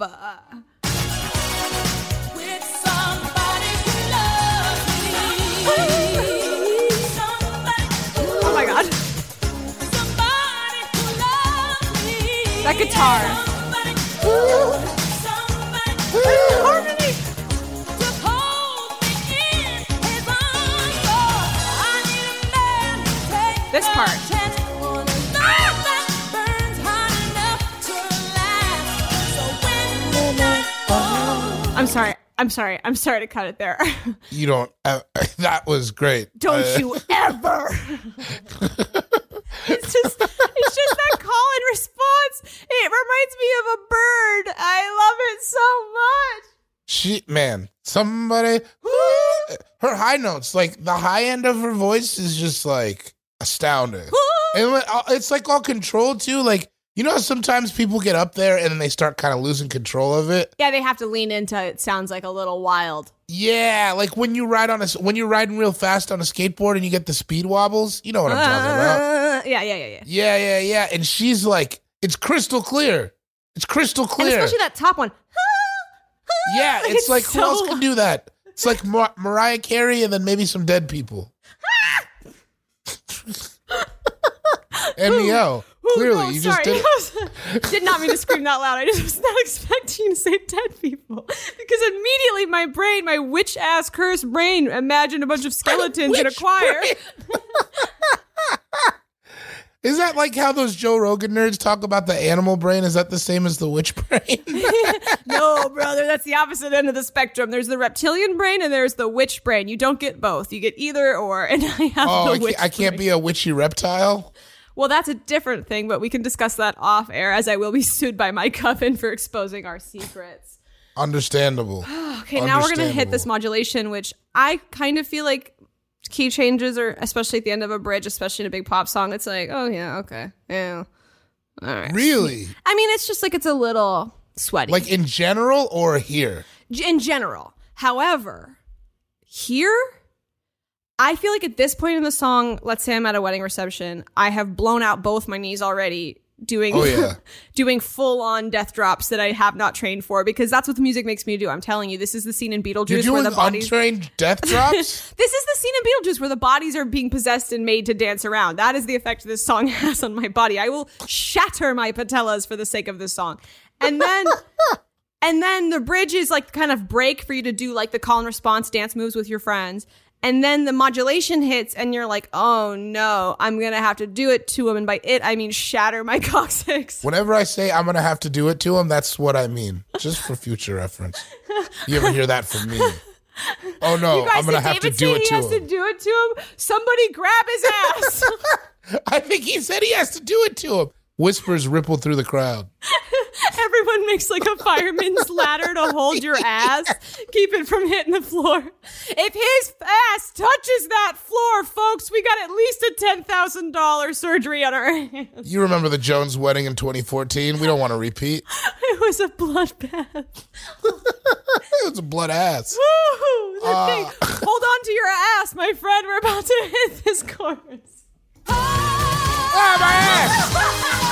With somebody who loves me. Oh my God. Somebody who loves me. That guitar. Harmony. To hold me in his arms. I need a man to take This part. a chance on a love that burns hot enough to last. So when the night falls. I'm sorry to cut it there. You don't. That was great. Don't you ever. It's just that call and response. It reminds me of a bird. I love it so much. Somebody. Her high notes, like the high end of her voice is just like astounding. And it's like all controlled too. Like, you know, sometimes people get up there and then they start kind of losing control of it. Yeah, they have to lean into it. Sounds like a little wild. Yeah, like when you're riding real fast on a skateboard and you get the speed wobbles. You know what I'm talking about. Yeah. Yeah. And she's like, it's crystal clear. It's crystal And clear. especially that top one. Yeah, it's like who so else can do that? It's like Mariah Carey and then maybe some dead people. MEO. Clearly, you just did it. Did not mean to scream that loud. I just was not expecting you to say dead people. Because immediately my witch-ass cursed brain imagined a bunch of skeletons in a choir. Is that like how those Joe Rogan nerds talk about the animal brain? Is that the same as the witch brain? No, brother, that's the opposite end of the spectrum. There's the reptilian brain and there's the witch brain. You don't get both. You get either or. And I have the witch I can't be a witchy reptile? Well, that's a different thing, but we can discuss that off air, as I will be sued by my coven for exposing our secrets. Understandable. Okay, now we're going to hit this modulation, which I kind of feel like key changes, or especially at the end of a bridge, especially in a big pop song, it's like, oh yeah, okay, yeah, all right. Really? I mean, it's just like it's a little sweaty. Like in general or here? In general. However, here, I feel like at this point in the song, let's say I'm at a wedding reception, I have blown out both my knees already doing doing full-on death drops that I have not trained for, because that's what the music makes me do. I'm telling you, this is the scene in Beetlejuice You're where doing the bodies... untrained death drops? This is the scene in Beetlejuice where the bodies are being possessed and made to dance around. That is the effect this song has on my body. I will shatter my patellas for the sake of this song. And then... And then the bridge is like kind of break for you to do like the call and response dance moves with your friends. And then the modulation hits and you're like, oh no, I'm going to have to do it to him. And by it, I mean shatter my coccyx. Whenever I say I'm going to have to do it to him, that's what I mean. Just for future reference. You ever hear that from me? Oh no, I'm going to have to do it to him. He has to do it to him? Somebody grab his ass. I think he said he has to do it to him. Whispers rippled through the crowd. Everyone makes like a fireman's ladder to hold your ass, keep it from hitting the floor. If his ass touches that floor, folks, we got at least a $10,000 surgery on our hands. You remember the Jones wedding in 2014? We don't want to repeat. It was a bloodbath. It was a blood ass. Woo! Hold on to your ass, my friend. We're about to hit this chorus. Ah, my ass!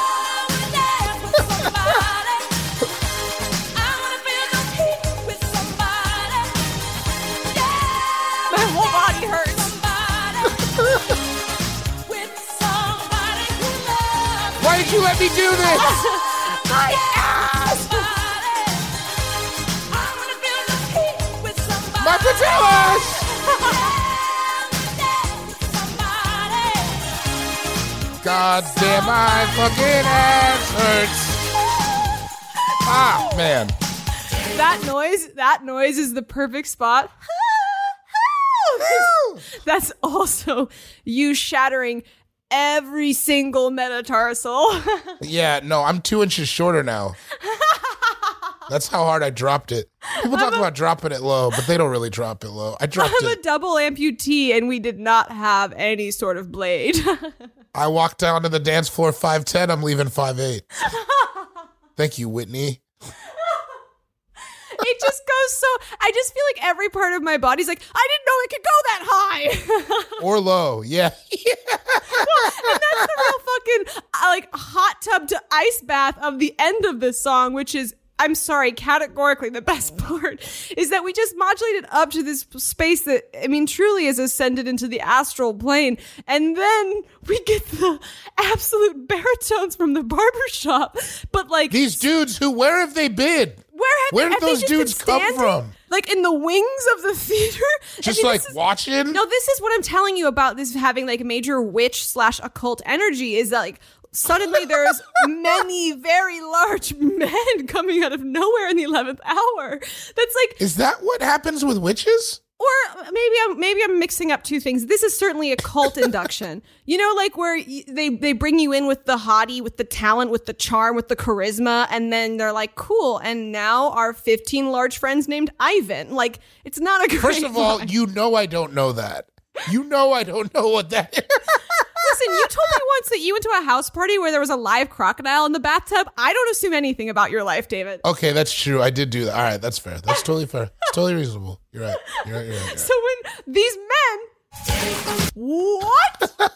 My whole body hurts. Why did you let me do this? My ass! My patellas! God damn, my fucking ass hurts. Ah, man. That noise is the perfect spot. That's also you shattering every single metatarsal. Yeah, no, I'm 2 inches shorter now. That's how hard I dropped it. People talk about dropping it low, but they don't really drop it low. I dropped I'm a it. double amputee, and we did not have any sort of blade. I walked down to the dance floor 5'10". I'm leaving 5'8". Thank you, Whitney. It just goes so. I just feel like every part of my body's like, I didn't know it could go that high. Or low. Yeah. And that's the real fucking like hot tub to ice bath of the end of this song, which is, I'm sorry, categorically the best part is that we just modulated up to this space that, I mean, truly is ascended into the astral plane. And then we get the absolute baritones from the barbershop. But like These dudes where have they been? Where did have they those just dudes been come standing? from? Like in the wings of the theater? Just like watching? No, this is what I'm telling you about this having like major witch/occult energy is that like suddenly there's many very large men coming out of nowhere in the 11th hour. That's like, Is that what happens with witches? or maybe I'm mixing up two things. This is certainly a cult induction. You know, like where they bring you in with the hottie, with the talent, with the charm, with the charisma, and then they're like, cool. And now our 15 large friends named Ivan. Like, it's not a great First of all, line. you know I don't know that. You know I don't know what that is. Listen, you told me once that you went to a house party where there was a live crocodile in the bathtub. I don't assume anything about your life, David. Okay, that's true. I did do that. All right, that's fair. That's totally fair. It's totally reasonable. You're right. You're right. So when these men, what?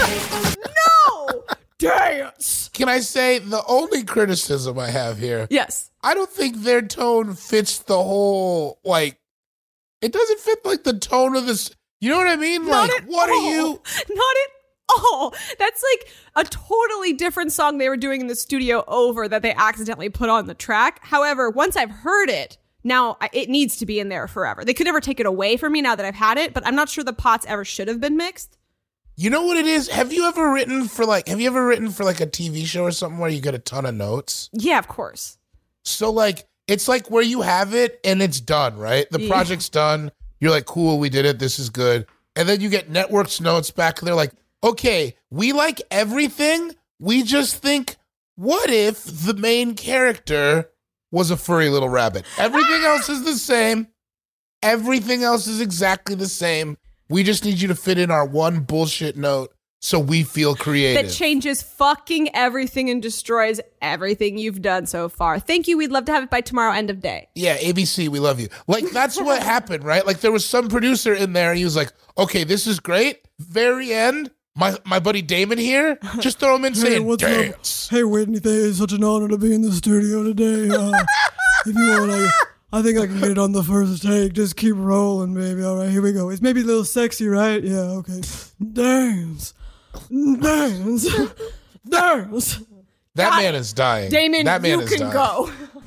No, dance. Can I say the only criticism I have here? Yes. I don't think their tone fits the whole, like, it doesn't fit like the tone of this. You know what I mean? Not Like, at what all. are you? Not at all. That's like a totally different song they were doing in the studio over that they accidentally put on the track. However, once I've heard it, now it needs to be in there forever. They could never take it away from me now that I've had it, but I'm not sure the pots ever should have been mixed. You know what it is? Have you ever written for like a TV show or something where you get a ton of notes? Yeah, of course. So like, it's like where you have it and it's done, right? The project's done. You're like, cool, we did it. This is good. And then you get Network's notes back. And they're like, okay, we like everything. We just think, what if the main character was a furry little rabbit? Everything else is the same. Everything else is exactly the same. We just need you to fit in our one bullshit note so we feel creative. That changes fucking everything and destroys everything you've done so far. Thank you. We'd love to have it by tomorrow, end of day. Yeah, ABC, we love you. Like, that's what happened, right? Like, there was some producer in there, and he was like, okay, this is great. Very end, my buddy Damon here, just throw him in saying, dance. Hey, Whitney, it's such an honor to be in the studio today. If you want, I think I can get it on the first take. Just keep rolling, baby. All right, here we go. It's maybe a little sexy, right? Yeah, okay. Dance. Dance. Dance. That man is dying. Damon, that man you is can dying. go.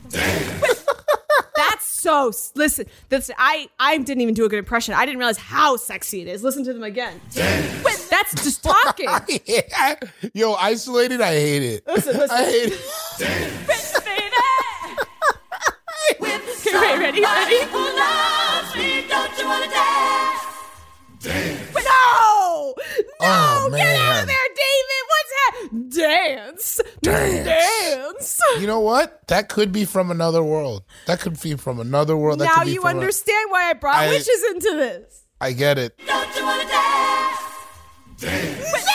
That's so. Listen, I didn't even do a good impression. I didn't realize how sexy it is. Listen to them again. Wait, that's just talking. Yeah. Yo, isolated, I hate it. Listen. I hate it. Okay, ready? No! Oh, Get out man. of there, David! What's that? Dance! You know what? That could be from another world. That could be from another world. That Now could be you from understand why I brought witches into this. I get it. Don't you want to dance? No!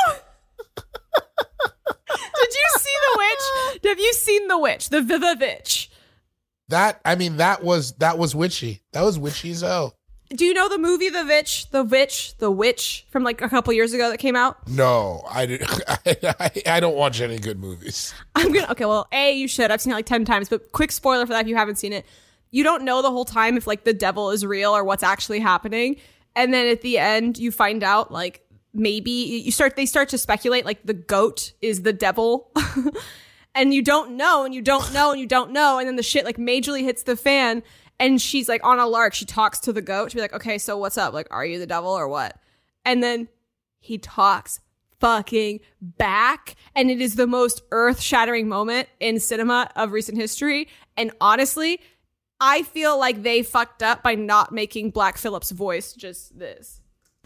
Did you see The Witch? Have you seen The Witch? The Witch. That was witchy. That was witchy as hell. Do you know the movie The Witch from like a couple years ago that came out? No, I don't watch any good movies. Okay, well, you should. I've seen it like 10 times, but quick spoiler for that if you haven't seen it. You don't know the whole time if like the devil is real or what's actually happening. And then at the end, you find out like maybe they start to speculate like the goat is the devil. And you don't know, and you don't know, and you don't know. And then the shit like majorly hits the fan. And she's like on a lark. She talks to the goat to be like, okay, so what's up? Like, are you the devil or what? And then he talks fucking back. And it is the most earth-shattering moment in cinema of recent history. And honestly, I feel like they fucked up by not making Black Phillip's voice just this.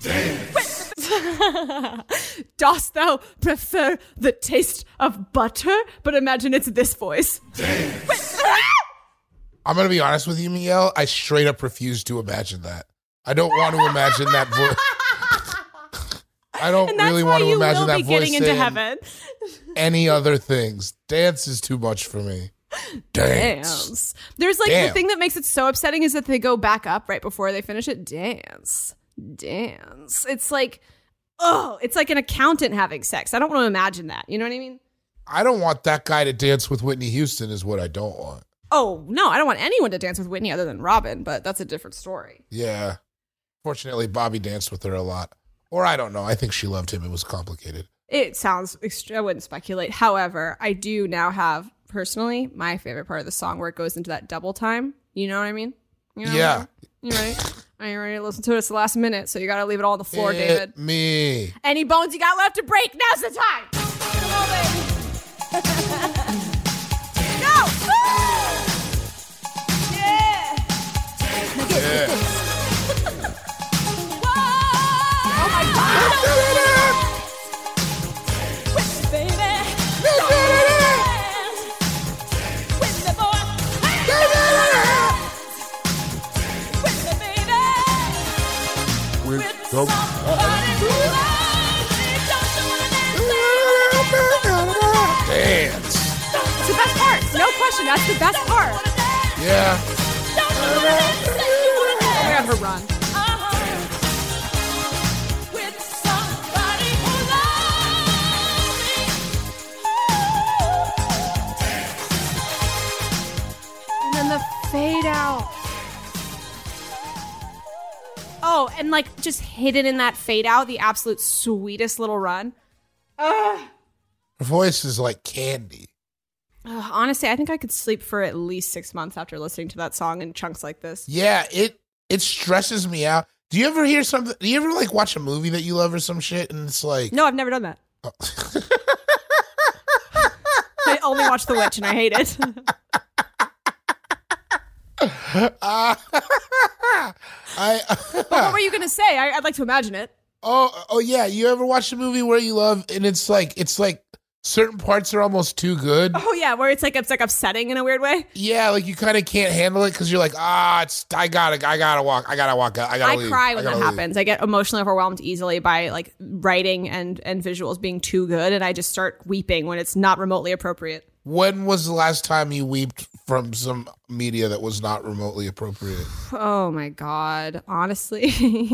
Dost thou prefer the taste of butter? But imagine it's this voice. I'm going to be honest with you, Miguel. I straight up refuse to imagine that. I don't want to imagine that voice. I don't And that's really why want to you imagine will that be voice getting into saying heaven. any other things. Dance is too much for me. Dance. There's like Damn. the thing that makes it so upsetting is that they go back up right before they finish it. Dance. It's like, oh, it's like an accountant having sex. I don't want to imagine that. You know what I mean? I don't want that guy to dance with Whitney Houston is what I don't want. Oh, no, I don't want anyone to dance with Whitney other than Robin, but that's a different story. Yeah. Fortunately, Bobby danced with her a lot. Or I don't know. I think she loved him. It was complicated. It sounds, I wouldn't speculate. However, I do now have, personally, my favorite part of the song where it goes into that double time. You know what I mean? You know Yeah. You ready? Are you ready to listen to it? It's the last minute, so you got to leave it all on the floor, David. Hit me. Any bones you got left to break? Now's the time. Come on, baby. Go! Yeah. Now get Yeah. this. Whoa! Oh my God! With me, baby. With me, boy. With me, baby. With Somebody who loves me. Don't you wanna dance? dance. It's the best part. No question. That's the best part. Yeah. Don't you wanna dance? You wanna dance? I got her run. With somebody who loves me. And then the fade out. Oh, and like just hidden in that fade out, the absolute sweetest little run. Her voice is like candy. Honestly, I think I could sleep for at least 6 months after listening to that song in chunks like this. Yeah, it stresses me out. Do you ever hear something? Do you ever like watch a movie that you love or some shit and it's like No, I've never done that. I only watch The Witch and I hate it. What were you gonna say? I'd like to imagine it. oh yeah, you ever watch a movie where you love and it's like certain parts are almost too good? Oh yeah, where it's like upsetting in a weird way. Yeah, like you kind of can't handle it because you're like, I gotta walk, I gotta leave. Cry when I that gotta leave. happens. I get emotionally overwhelmed easily by like writing and visuals being too good, and I just start weeping when it's not remotely appropriate. When was the last time you weeped from some media that was not remotely appropriate? Oh my God. Honestly.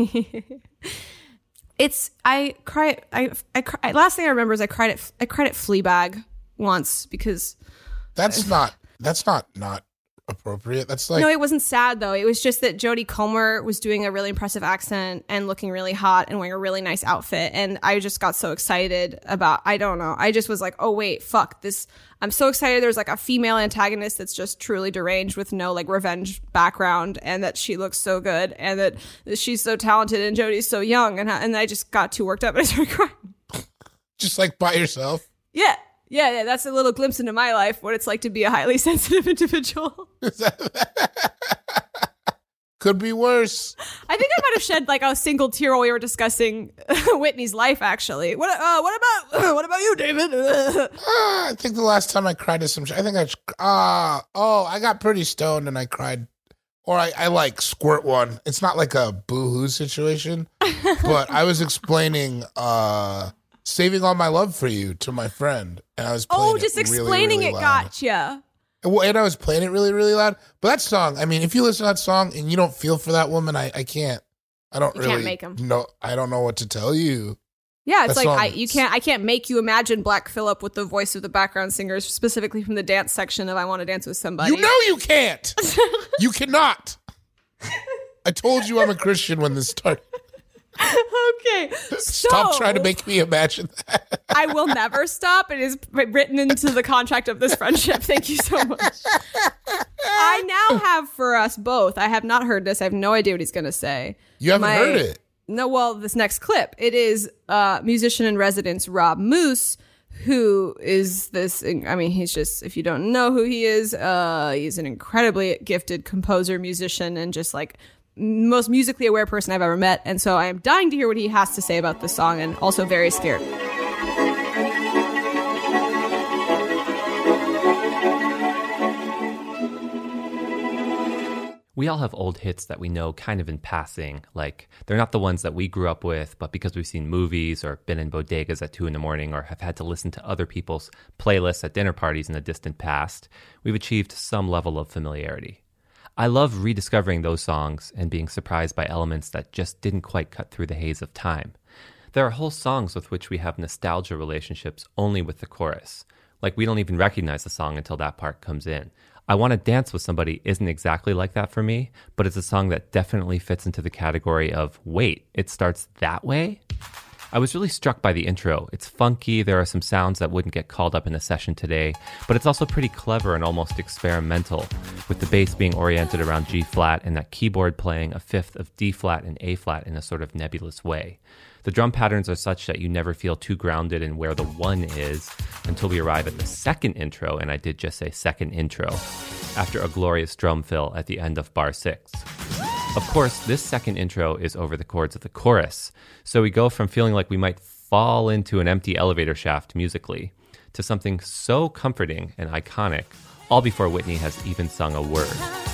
I cry. Last thing I remember is I cried at Fleabag once because That's not appropriate. That's like no, it wasn't sad though. It was just that Jodie Comer was doing a really impressive accent and looking really hot and wearing a really nice outfit. And I just got so excited about, I don't know. I just was like, oh wait, fuck this. I'm so excited. There's like a female antagonist that's just truly deranged with no like revenge background and that she looks so good and that she's so talented and Jodie's so young. And I just got too worked up and I started crying. just like by yourself. Yeah. Yeah, that's a little glimpse into my life, what it's like to be a highly sensitive individual. Could be worse. I think I might have shed like a single tear while we were discussing Whitney's life. Actually, what about you, David? I think the last time I cried to some I think I got pretty stoned and I cried. Or I like squirt one. It's not like a boo-hoo situation, but I was explaining Saving All My Love for You to my friend. And I was playing just it really, explaining really it loud. gotcha. And I was playing it really, really loud. But that song, I mean, if you listen to that song and you don't feel for that woman, I can't. I don't You really can't make 'em. No, I don't know what to tell you. Yeah, it's That like song I can't make you imagine Black Phillip with the voice of the background singers, specifically from the dance section of I Want to Dance with Somebody. You know you can't. You cannot. I told you I'm a Christian when this started. Okay, Stop trying to make me imagine that. I will never stop. It is written into the contract of this friendship. Thank you so much. I now have for us both. I have not heard this. I have no idea what he's going to say. You haven't heard it. No, well, this next clip. It is musician in residence Rob Moose, who is this, I mean, he's just, if you don't know who he is, he's an incredibly gifted composer, musician, and just like most musically aware person I've ever met. And so I am dying to hear what he has to say about this song and also very scared. We all have old hits that we know kind of in passing, like they're not the ones that we grew up with, but because we've seen movies or been in bodegas at 2 a.m. or have had to listen to other people's playlists at dinner parties in the distant past, we've achieved some level of familiarity. I love rediscovering those songs and being surprised by elements that just didn't quite cut through the haze of time. There are whole songs with which we have nostalgia relationships only with the chorus. Like we don't even recognize the song until that part comes in. I Want to Dance with Somebody isn't exactly like that for me, but it's a song that definitely fits into the category of, wait, it starts that way? I was really struck by the intro. It's funky, there are some sounds that wouldn't get called up in a session today, but it's also pretty clever and almost experimental, with the bass being oriented around G-flat and that keyboard playing a fifth of D-flat and A-flat in a sort of nebulous way. The drum patterns are such that you never feel too grounded in where the one is until we arrive at the second intro, and I did just say second intro, after a glorious drum fill at the end of bar 6. Of course, this second intro is over the chords of the chorus, so we go from feeling like we might fall into an empty elevator shaft musically to something so comforting and iconic, all before Whitney has even sung a word.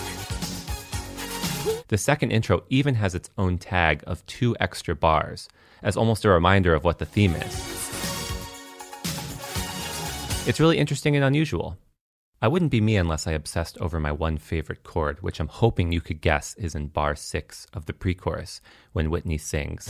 The second intro even has its own tag of 2 extra bars, as almost a reminder of what the theme is. It's really interesting and unusual. I wouldn't be me unless I obsessed over my one favorite chord, which I'm hoping you could guess is in bar 6 of the pre-chorus, when Whitney sings.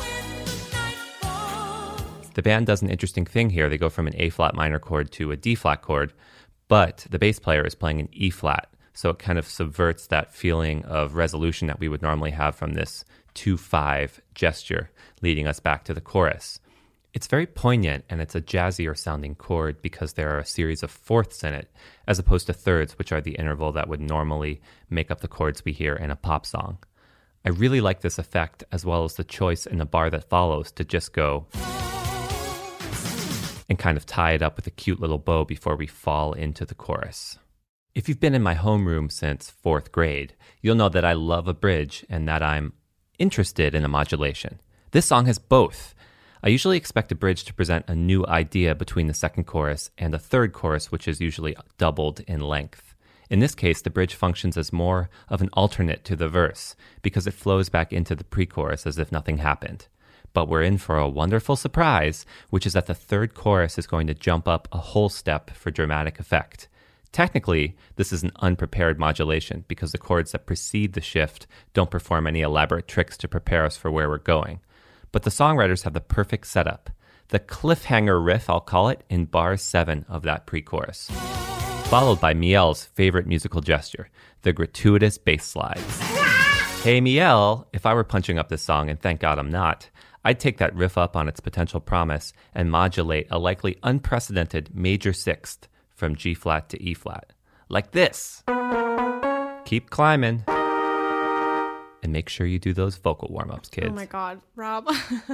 The band does an interesting thing here. They go from an A-flat minor chord to a D-flat chord, but the bass player is playing an E-flat, so it kind of subverts that feeling of resolution that we would normally have from this 2-5 gesture, leading us back to the chorus. It's very poignant, and it's a jazzier sounding chord because there are a series of fourths in it, as opposed to thirds, which are the interval that would normally make up the chords we hear in a pop song. I really like this effect, as well as the choice in the bar that follows to just go and kind of tie it up with a cute little bow before we fall into the chorus. If you've been in my homeroom since 4th grade, you'll know that I love a bridge and that I'm interested in a modulation. This song has both. I usually expect a bridge to present a new idea between the second chorus and the third chorus, which is usually doubled in length. In this case, the bridge functions as more of an alternate to the verse because it flows back into the pre-chorus as if nothing happened. But we're in for a wonderful surprise, which is that the third chorus is going to jump up a whole step for dramatic effect. Technically, this is an unprepared modulation because the chords that precede the shift don't perform any elaborate tricks to prepare us for where we're going. But the songwriters have the perfect setup. The cliffhanger riff, I'll call it, in bar 7 of that pre-chorus. Followed by Miel's favorite musical gesture, the gratuitous bass slides. Hey Miel, if I were punching up this song, and thank God I'm not, I'd take that riff up on its potential promise and modulate a likely unprecedented major sixth from G-flat to E-flat. Like this. Keep climbing. And make sure you do those vocal warm-ups, kids. Oh my God, Rob.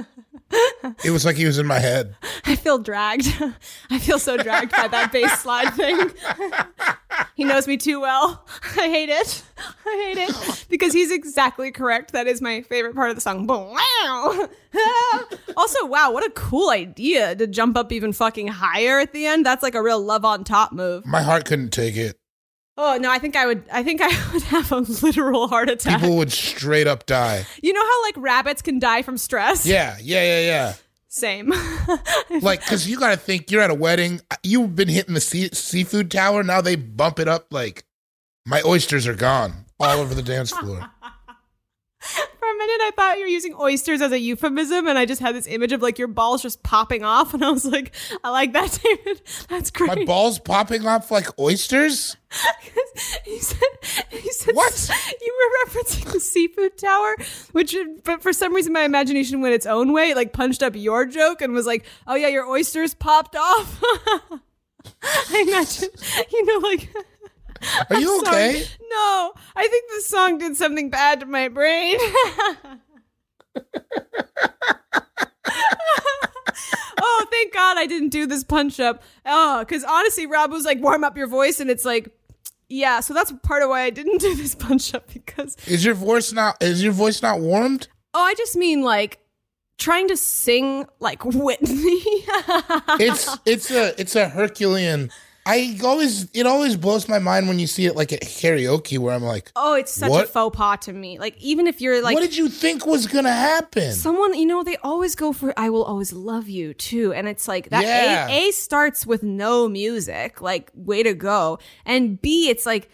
It was like he was in my head. I feel dragged. I feel so dragged by that bass slide thing. He knows me too well. I hate it. I hate it. Because he's exactly correct. That is my favorite part of the song. Wow. Also, wow, what a cool idea to jump up even fucking higher at the end. That's like a real love on top move. My heart couldn't take it. Oh no, I think I would have a literal heart attack. People would straight up die. You know how like rabbits can die from stress? Yeah. Same. Like, because you got to think, you're at a wedding. You've been hitting the seafood tower. Now they bump it up like, my oysters are gone all over the dance floor. For a minute, I thought you were using oysters as a euphemism, and I just had this image of like your balls just popping off, and I was like, I like that, David. That's great. My balls popping off like oysters? He said What? You were referencing the seafood tower, but for some reason my imagination went its own way, like punched up your joke and was like, oh yeah, your oysters popped off. I imagine, like... Are you okay? No, I think the song did something bad to my brain. Oh, thank God I didn't do this punch up. Oh, because honestly, Rob was like, warm up your voice, and it's like, yeah. So that's part of why I didn't do this punch up, because Is your voice not warmed? oh, I just mean like trying to sing like Whitney. It's a Herculean It always blows my mind when you see it like at karaoke where I'm like, Oh, it's such a What? faux pas to me. Like, even if you're like what did you think was gonna happen? someone, they always go for "I will always love you" too, and it's like that. Yeah. A starts with no music, like way to go, and B, it's like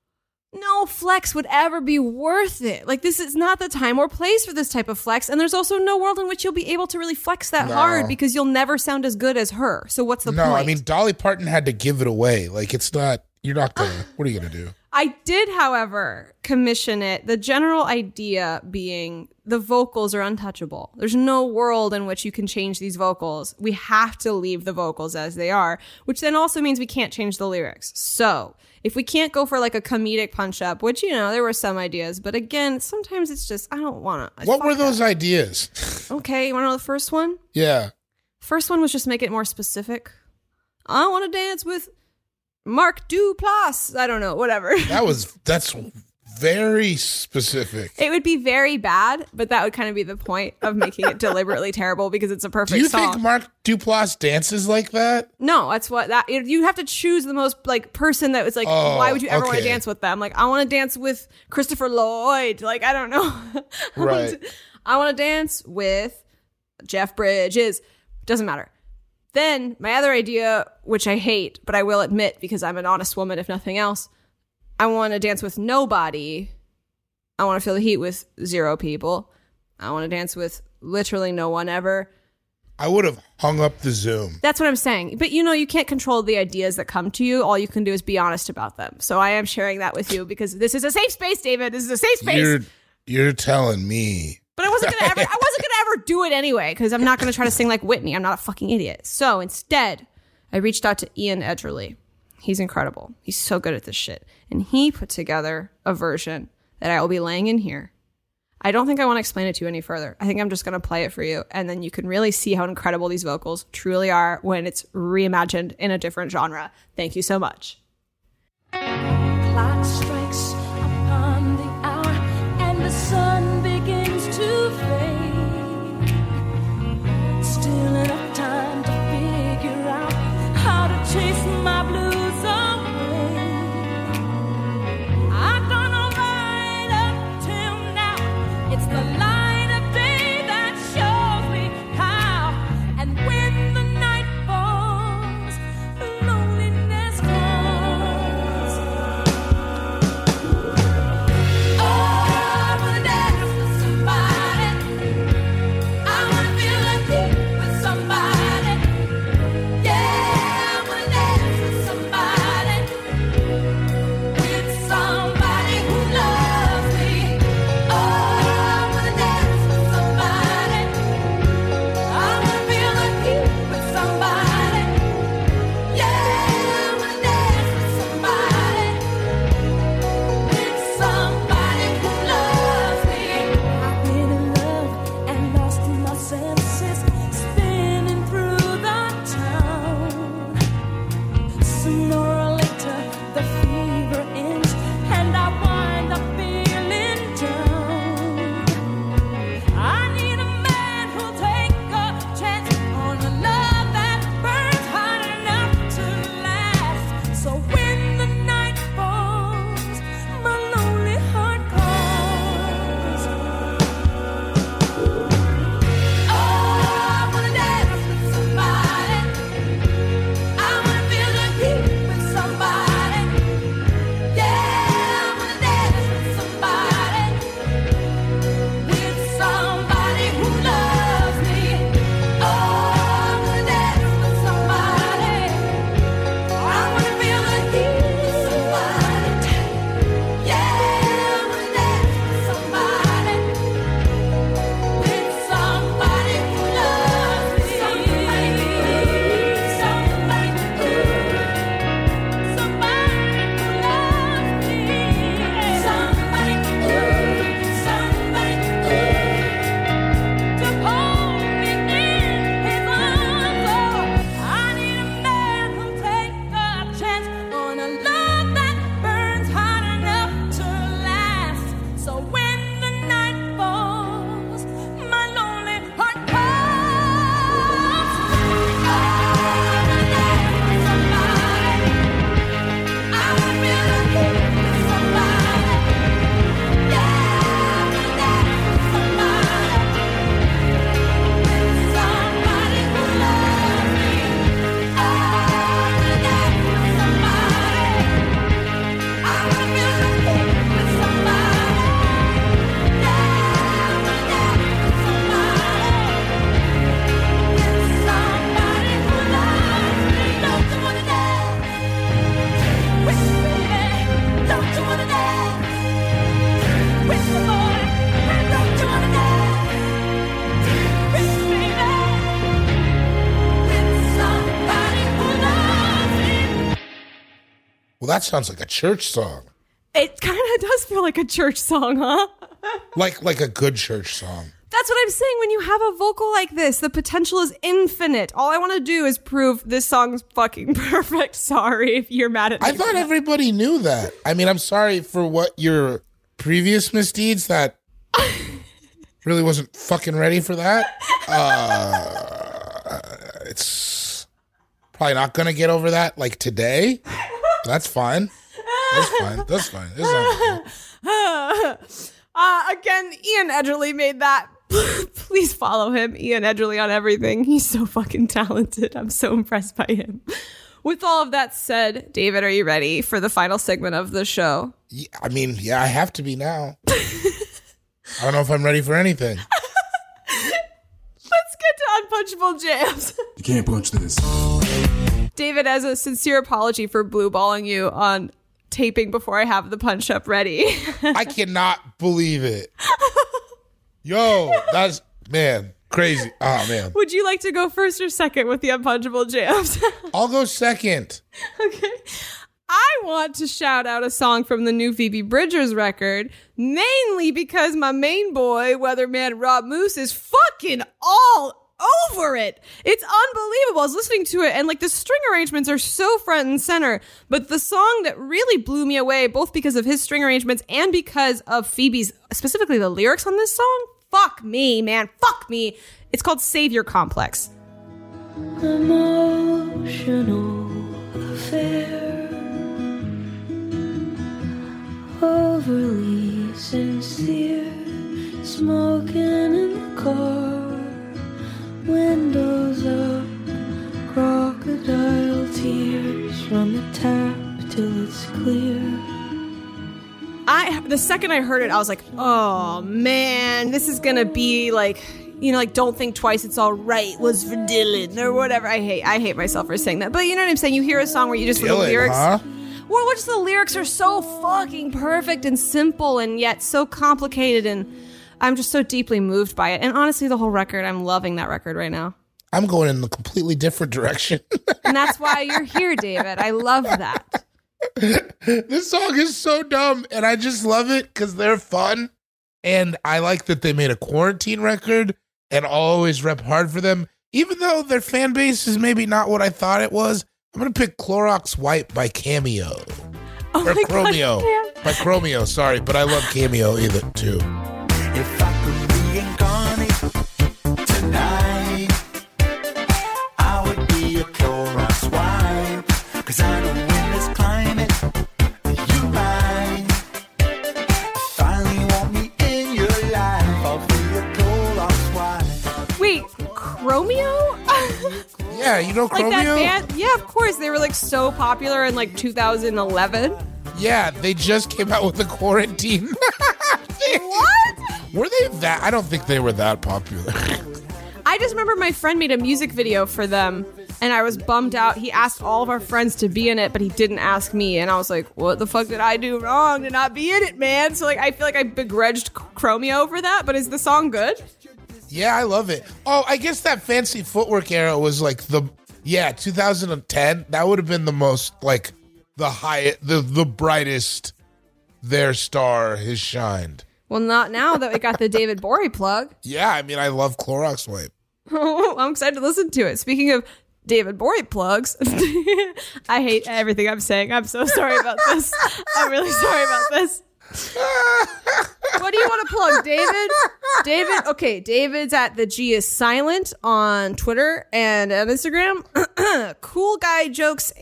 no flex would ever be worth it. Like, this is not the time or place for this type of flex, and there's also no world in which you'll be able to really flex that No. hard because you'll never sound as good as her. So what's the No, point? I mean Dolly Parton had to give it away. Like it's not. You're not gonna. What are you gonna do? I did, however, commission it. The general idea being the vocals are untouchable. There's no world in which you can change these vocals. We have to leave the vocals as they are, which then also means we can't change the lyrics. So if we can't go for like a comedic punch up, which, there were some ideas, but again, sometimes it's just, I don't want to. What were those ideas? Okay, you want to know the first one? Yeah. First one was just make it more specific. I want to dance with Mark Duplass. I don't know, whatever. That's very specific. It would be very bad, but that would kind of be the point of making it deliberately terrible because it's a perfect Do you song. think Mark Duplass dances like that? No, that's what you have to choose the most like person that was like, Oh, why would you ever want to okay. dance with them? Like, I want to dance with Christopher Lloyd. Like, I don't know. Right. I want to dance with Jeff Bridges. Doesn't matter. Then my other idea, which I hate, but I will admit because I'm an honest woman, if nothing else, I want to dance with nobody. I want to feel the heat with 0 people. I want to dance with literally no one ever. I would have hung up the Zoom. That's what I'm saying. But you can't control the ideas that come to you. All you can do is be honest about them. So I am sharing that with you because this is a safe space, David. This is a safe space. You're telling me. But I wasn't gonna ever do it anyway because I'm not gonna try to sing like Whitney. I'm not a fucking idiot. So instead, I reached out to Ian Edgerly. He's incredible. He's so good at this shit, and he put together a version that I will be laying in here. I don't think I want to explain it to you any further. I think I'm just gonna play it for you, and then you can really see how incredible these vocals truly are when it's reimagined in a different genre. Thank you so much. Clock strikes upon the hour and the sun begins to fade. Still enough time to figure out how to chase my blues away. I've done all right up till now. It's the light of day that shows me how. And when the night falls, loneliness comes. I wanna dance with somebody. I wanna feel the heat with somebody. Yeah, I wanna dance Well, that sounds like a church song. It kind of does feel like a church song, huh? Like a good church song. That's what I'm saying. When you have a vocal like this, the potential is infinite. All I want to do is prove this song's fucking perfect. Sorry if you're mad at me. I thought everybody knew that. I mean, I'm sorry for what your previous misdeeds that really wasn't fucking ready for that. It's probably not going to get over that like today. That's fine. That's fine. That's fine. It's not Again, Ian Edgerly made that. Please follow him, Ian Edgerly, on everything. He's so fucking talented. I'm so impressed by him. With all of that said, David, are you ready for the final segment of the show? Yeah, I mean, yeah, I have to be now. I don't know if I'm ready for anything. Let's get to Unpunchable Jams. You can't punch this. David, as a sincere apology for blue balling you on taping before I have the punch up ready. I cannot believe it. Yo, that's, man, crazy. Oh, man. Would you like to go first or second with the Unpunchable Jams? I'll go second. Okay. I want to shout out a song from the new Phoebe Bridgers record, mainly because my main boy, weatherman Rob Moose, is fucking all over it. It's unbelievable. I was listening to it and like the string arrangements are so front and center, but the song that really blew me away, both because of his string arrangements and because of Phoebe's, specifically the lyrics on this song, fuck me, man, fuck me. It's called Savior Complex. Emotional affair, overly sincere, smoking in the car, windows up, crocodile tears, run the tap till it's clear. The second I heard it, I was like, oh man, this is gonna be like, you know, like Don't Think Twice, It's All Right was for Dylan or whatever. I hate myself for saying that, but you know what I'm saying? You hear a song where you just, the lyrics, huh? well, just the lyrics are so fucking perfect and simple and yet so complicated, and I'm just so deeply moved by it. And honestly, the whole record, I'm loving that record right now. I'm going in a completely different direction. And that's why you're here, David. I love that. This song is so dumb, and I just love it because they're fun. And I like that they made a quarantine record, and I'll always rep hard for them. Even though their fan base is maybe not what I thought it was, I'm going to pick Clorox Wipe by Cameo. Oh Or my Chromeo. God, By Chromeo, sorry, but I love Cameo either, too. If I could reincarnate tonight, I would be a Clorox wipe. 'Cause I know in this climate, you might finally want me in your life. I'll be a Clorox wipe. Wait, Chromeo? Yeah, you know Like Chromeo? that band? Yeah, of course. They were like so popular in like 2011. Yeah, they just came out with the quarantine. What? Were they that? I don't think they were that popular. I just remember my friend made a music video for them and I was bummed out. He asked all of our friends to be in it, but he didn't ask me. And I was like, what the fuck did I do wrong to not be in it, man? So like, I feel like I begrudged Chromeo for that, but is the song good? Yeah, I love it. Oh, I guess that fancy footwork era was like 2010. That would have been the most like the brightest their star has shined. Well, not now that we got the David Bory plug. Yeah, I mean, I love Clorox Wipe. I'm excited to listen to it. Speaking of David Bory plugs, I hate everything I'm saying. I'm so sorry about this. I'm really sorry about this. What do you want to plug, David? David, okay, David's at the G is silent on Twitter and on Instagram. Cool Guy Jokes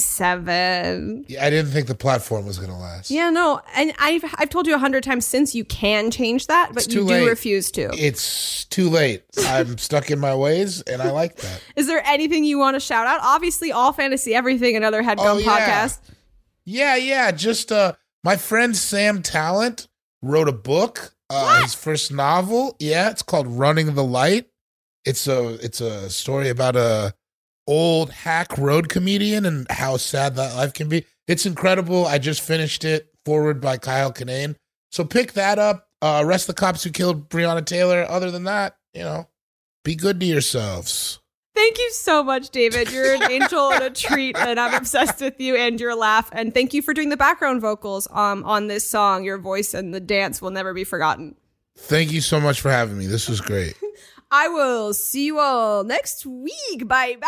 87. Yeah, I didn't think the platform was going to last. Yeah, no, and I've told you 100 times since you can change that, but It's you too do late. refuse to. It's too late. I'm stuck in my ways, and I like that. Is there anything you want to shout out? Obviously, All Fantasy Everything, another Headgum podcast. Yeah. Just my friend Sam Talent wrote a book. His first novel. Yeah, it's called Running the Light. It's a story about a old hack road comedian and how sad that life can be. It's incredible. I just finished it. Forward by Kyle Kinane. So pick that up. Arrest the cops who killed Breonna Taylor. Other than that, be good to yourselves. Thank you so much, David. You're an angel and a treat, and I'm obsessed with you and your laugh. And thank you for doing the background vocals on this song. Your voice and the dance will never be forgotten. Thank you so much for having me. This was great. I will see you all next week. Bye-bye.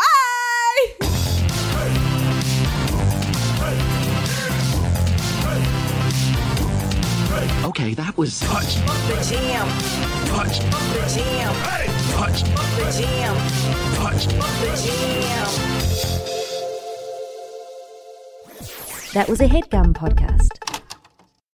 Okay, that was The Jam. The Jam. The Jam. The Jam. That was a HeadGum podcast.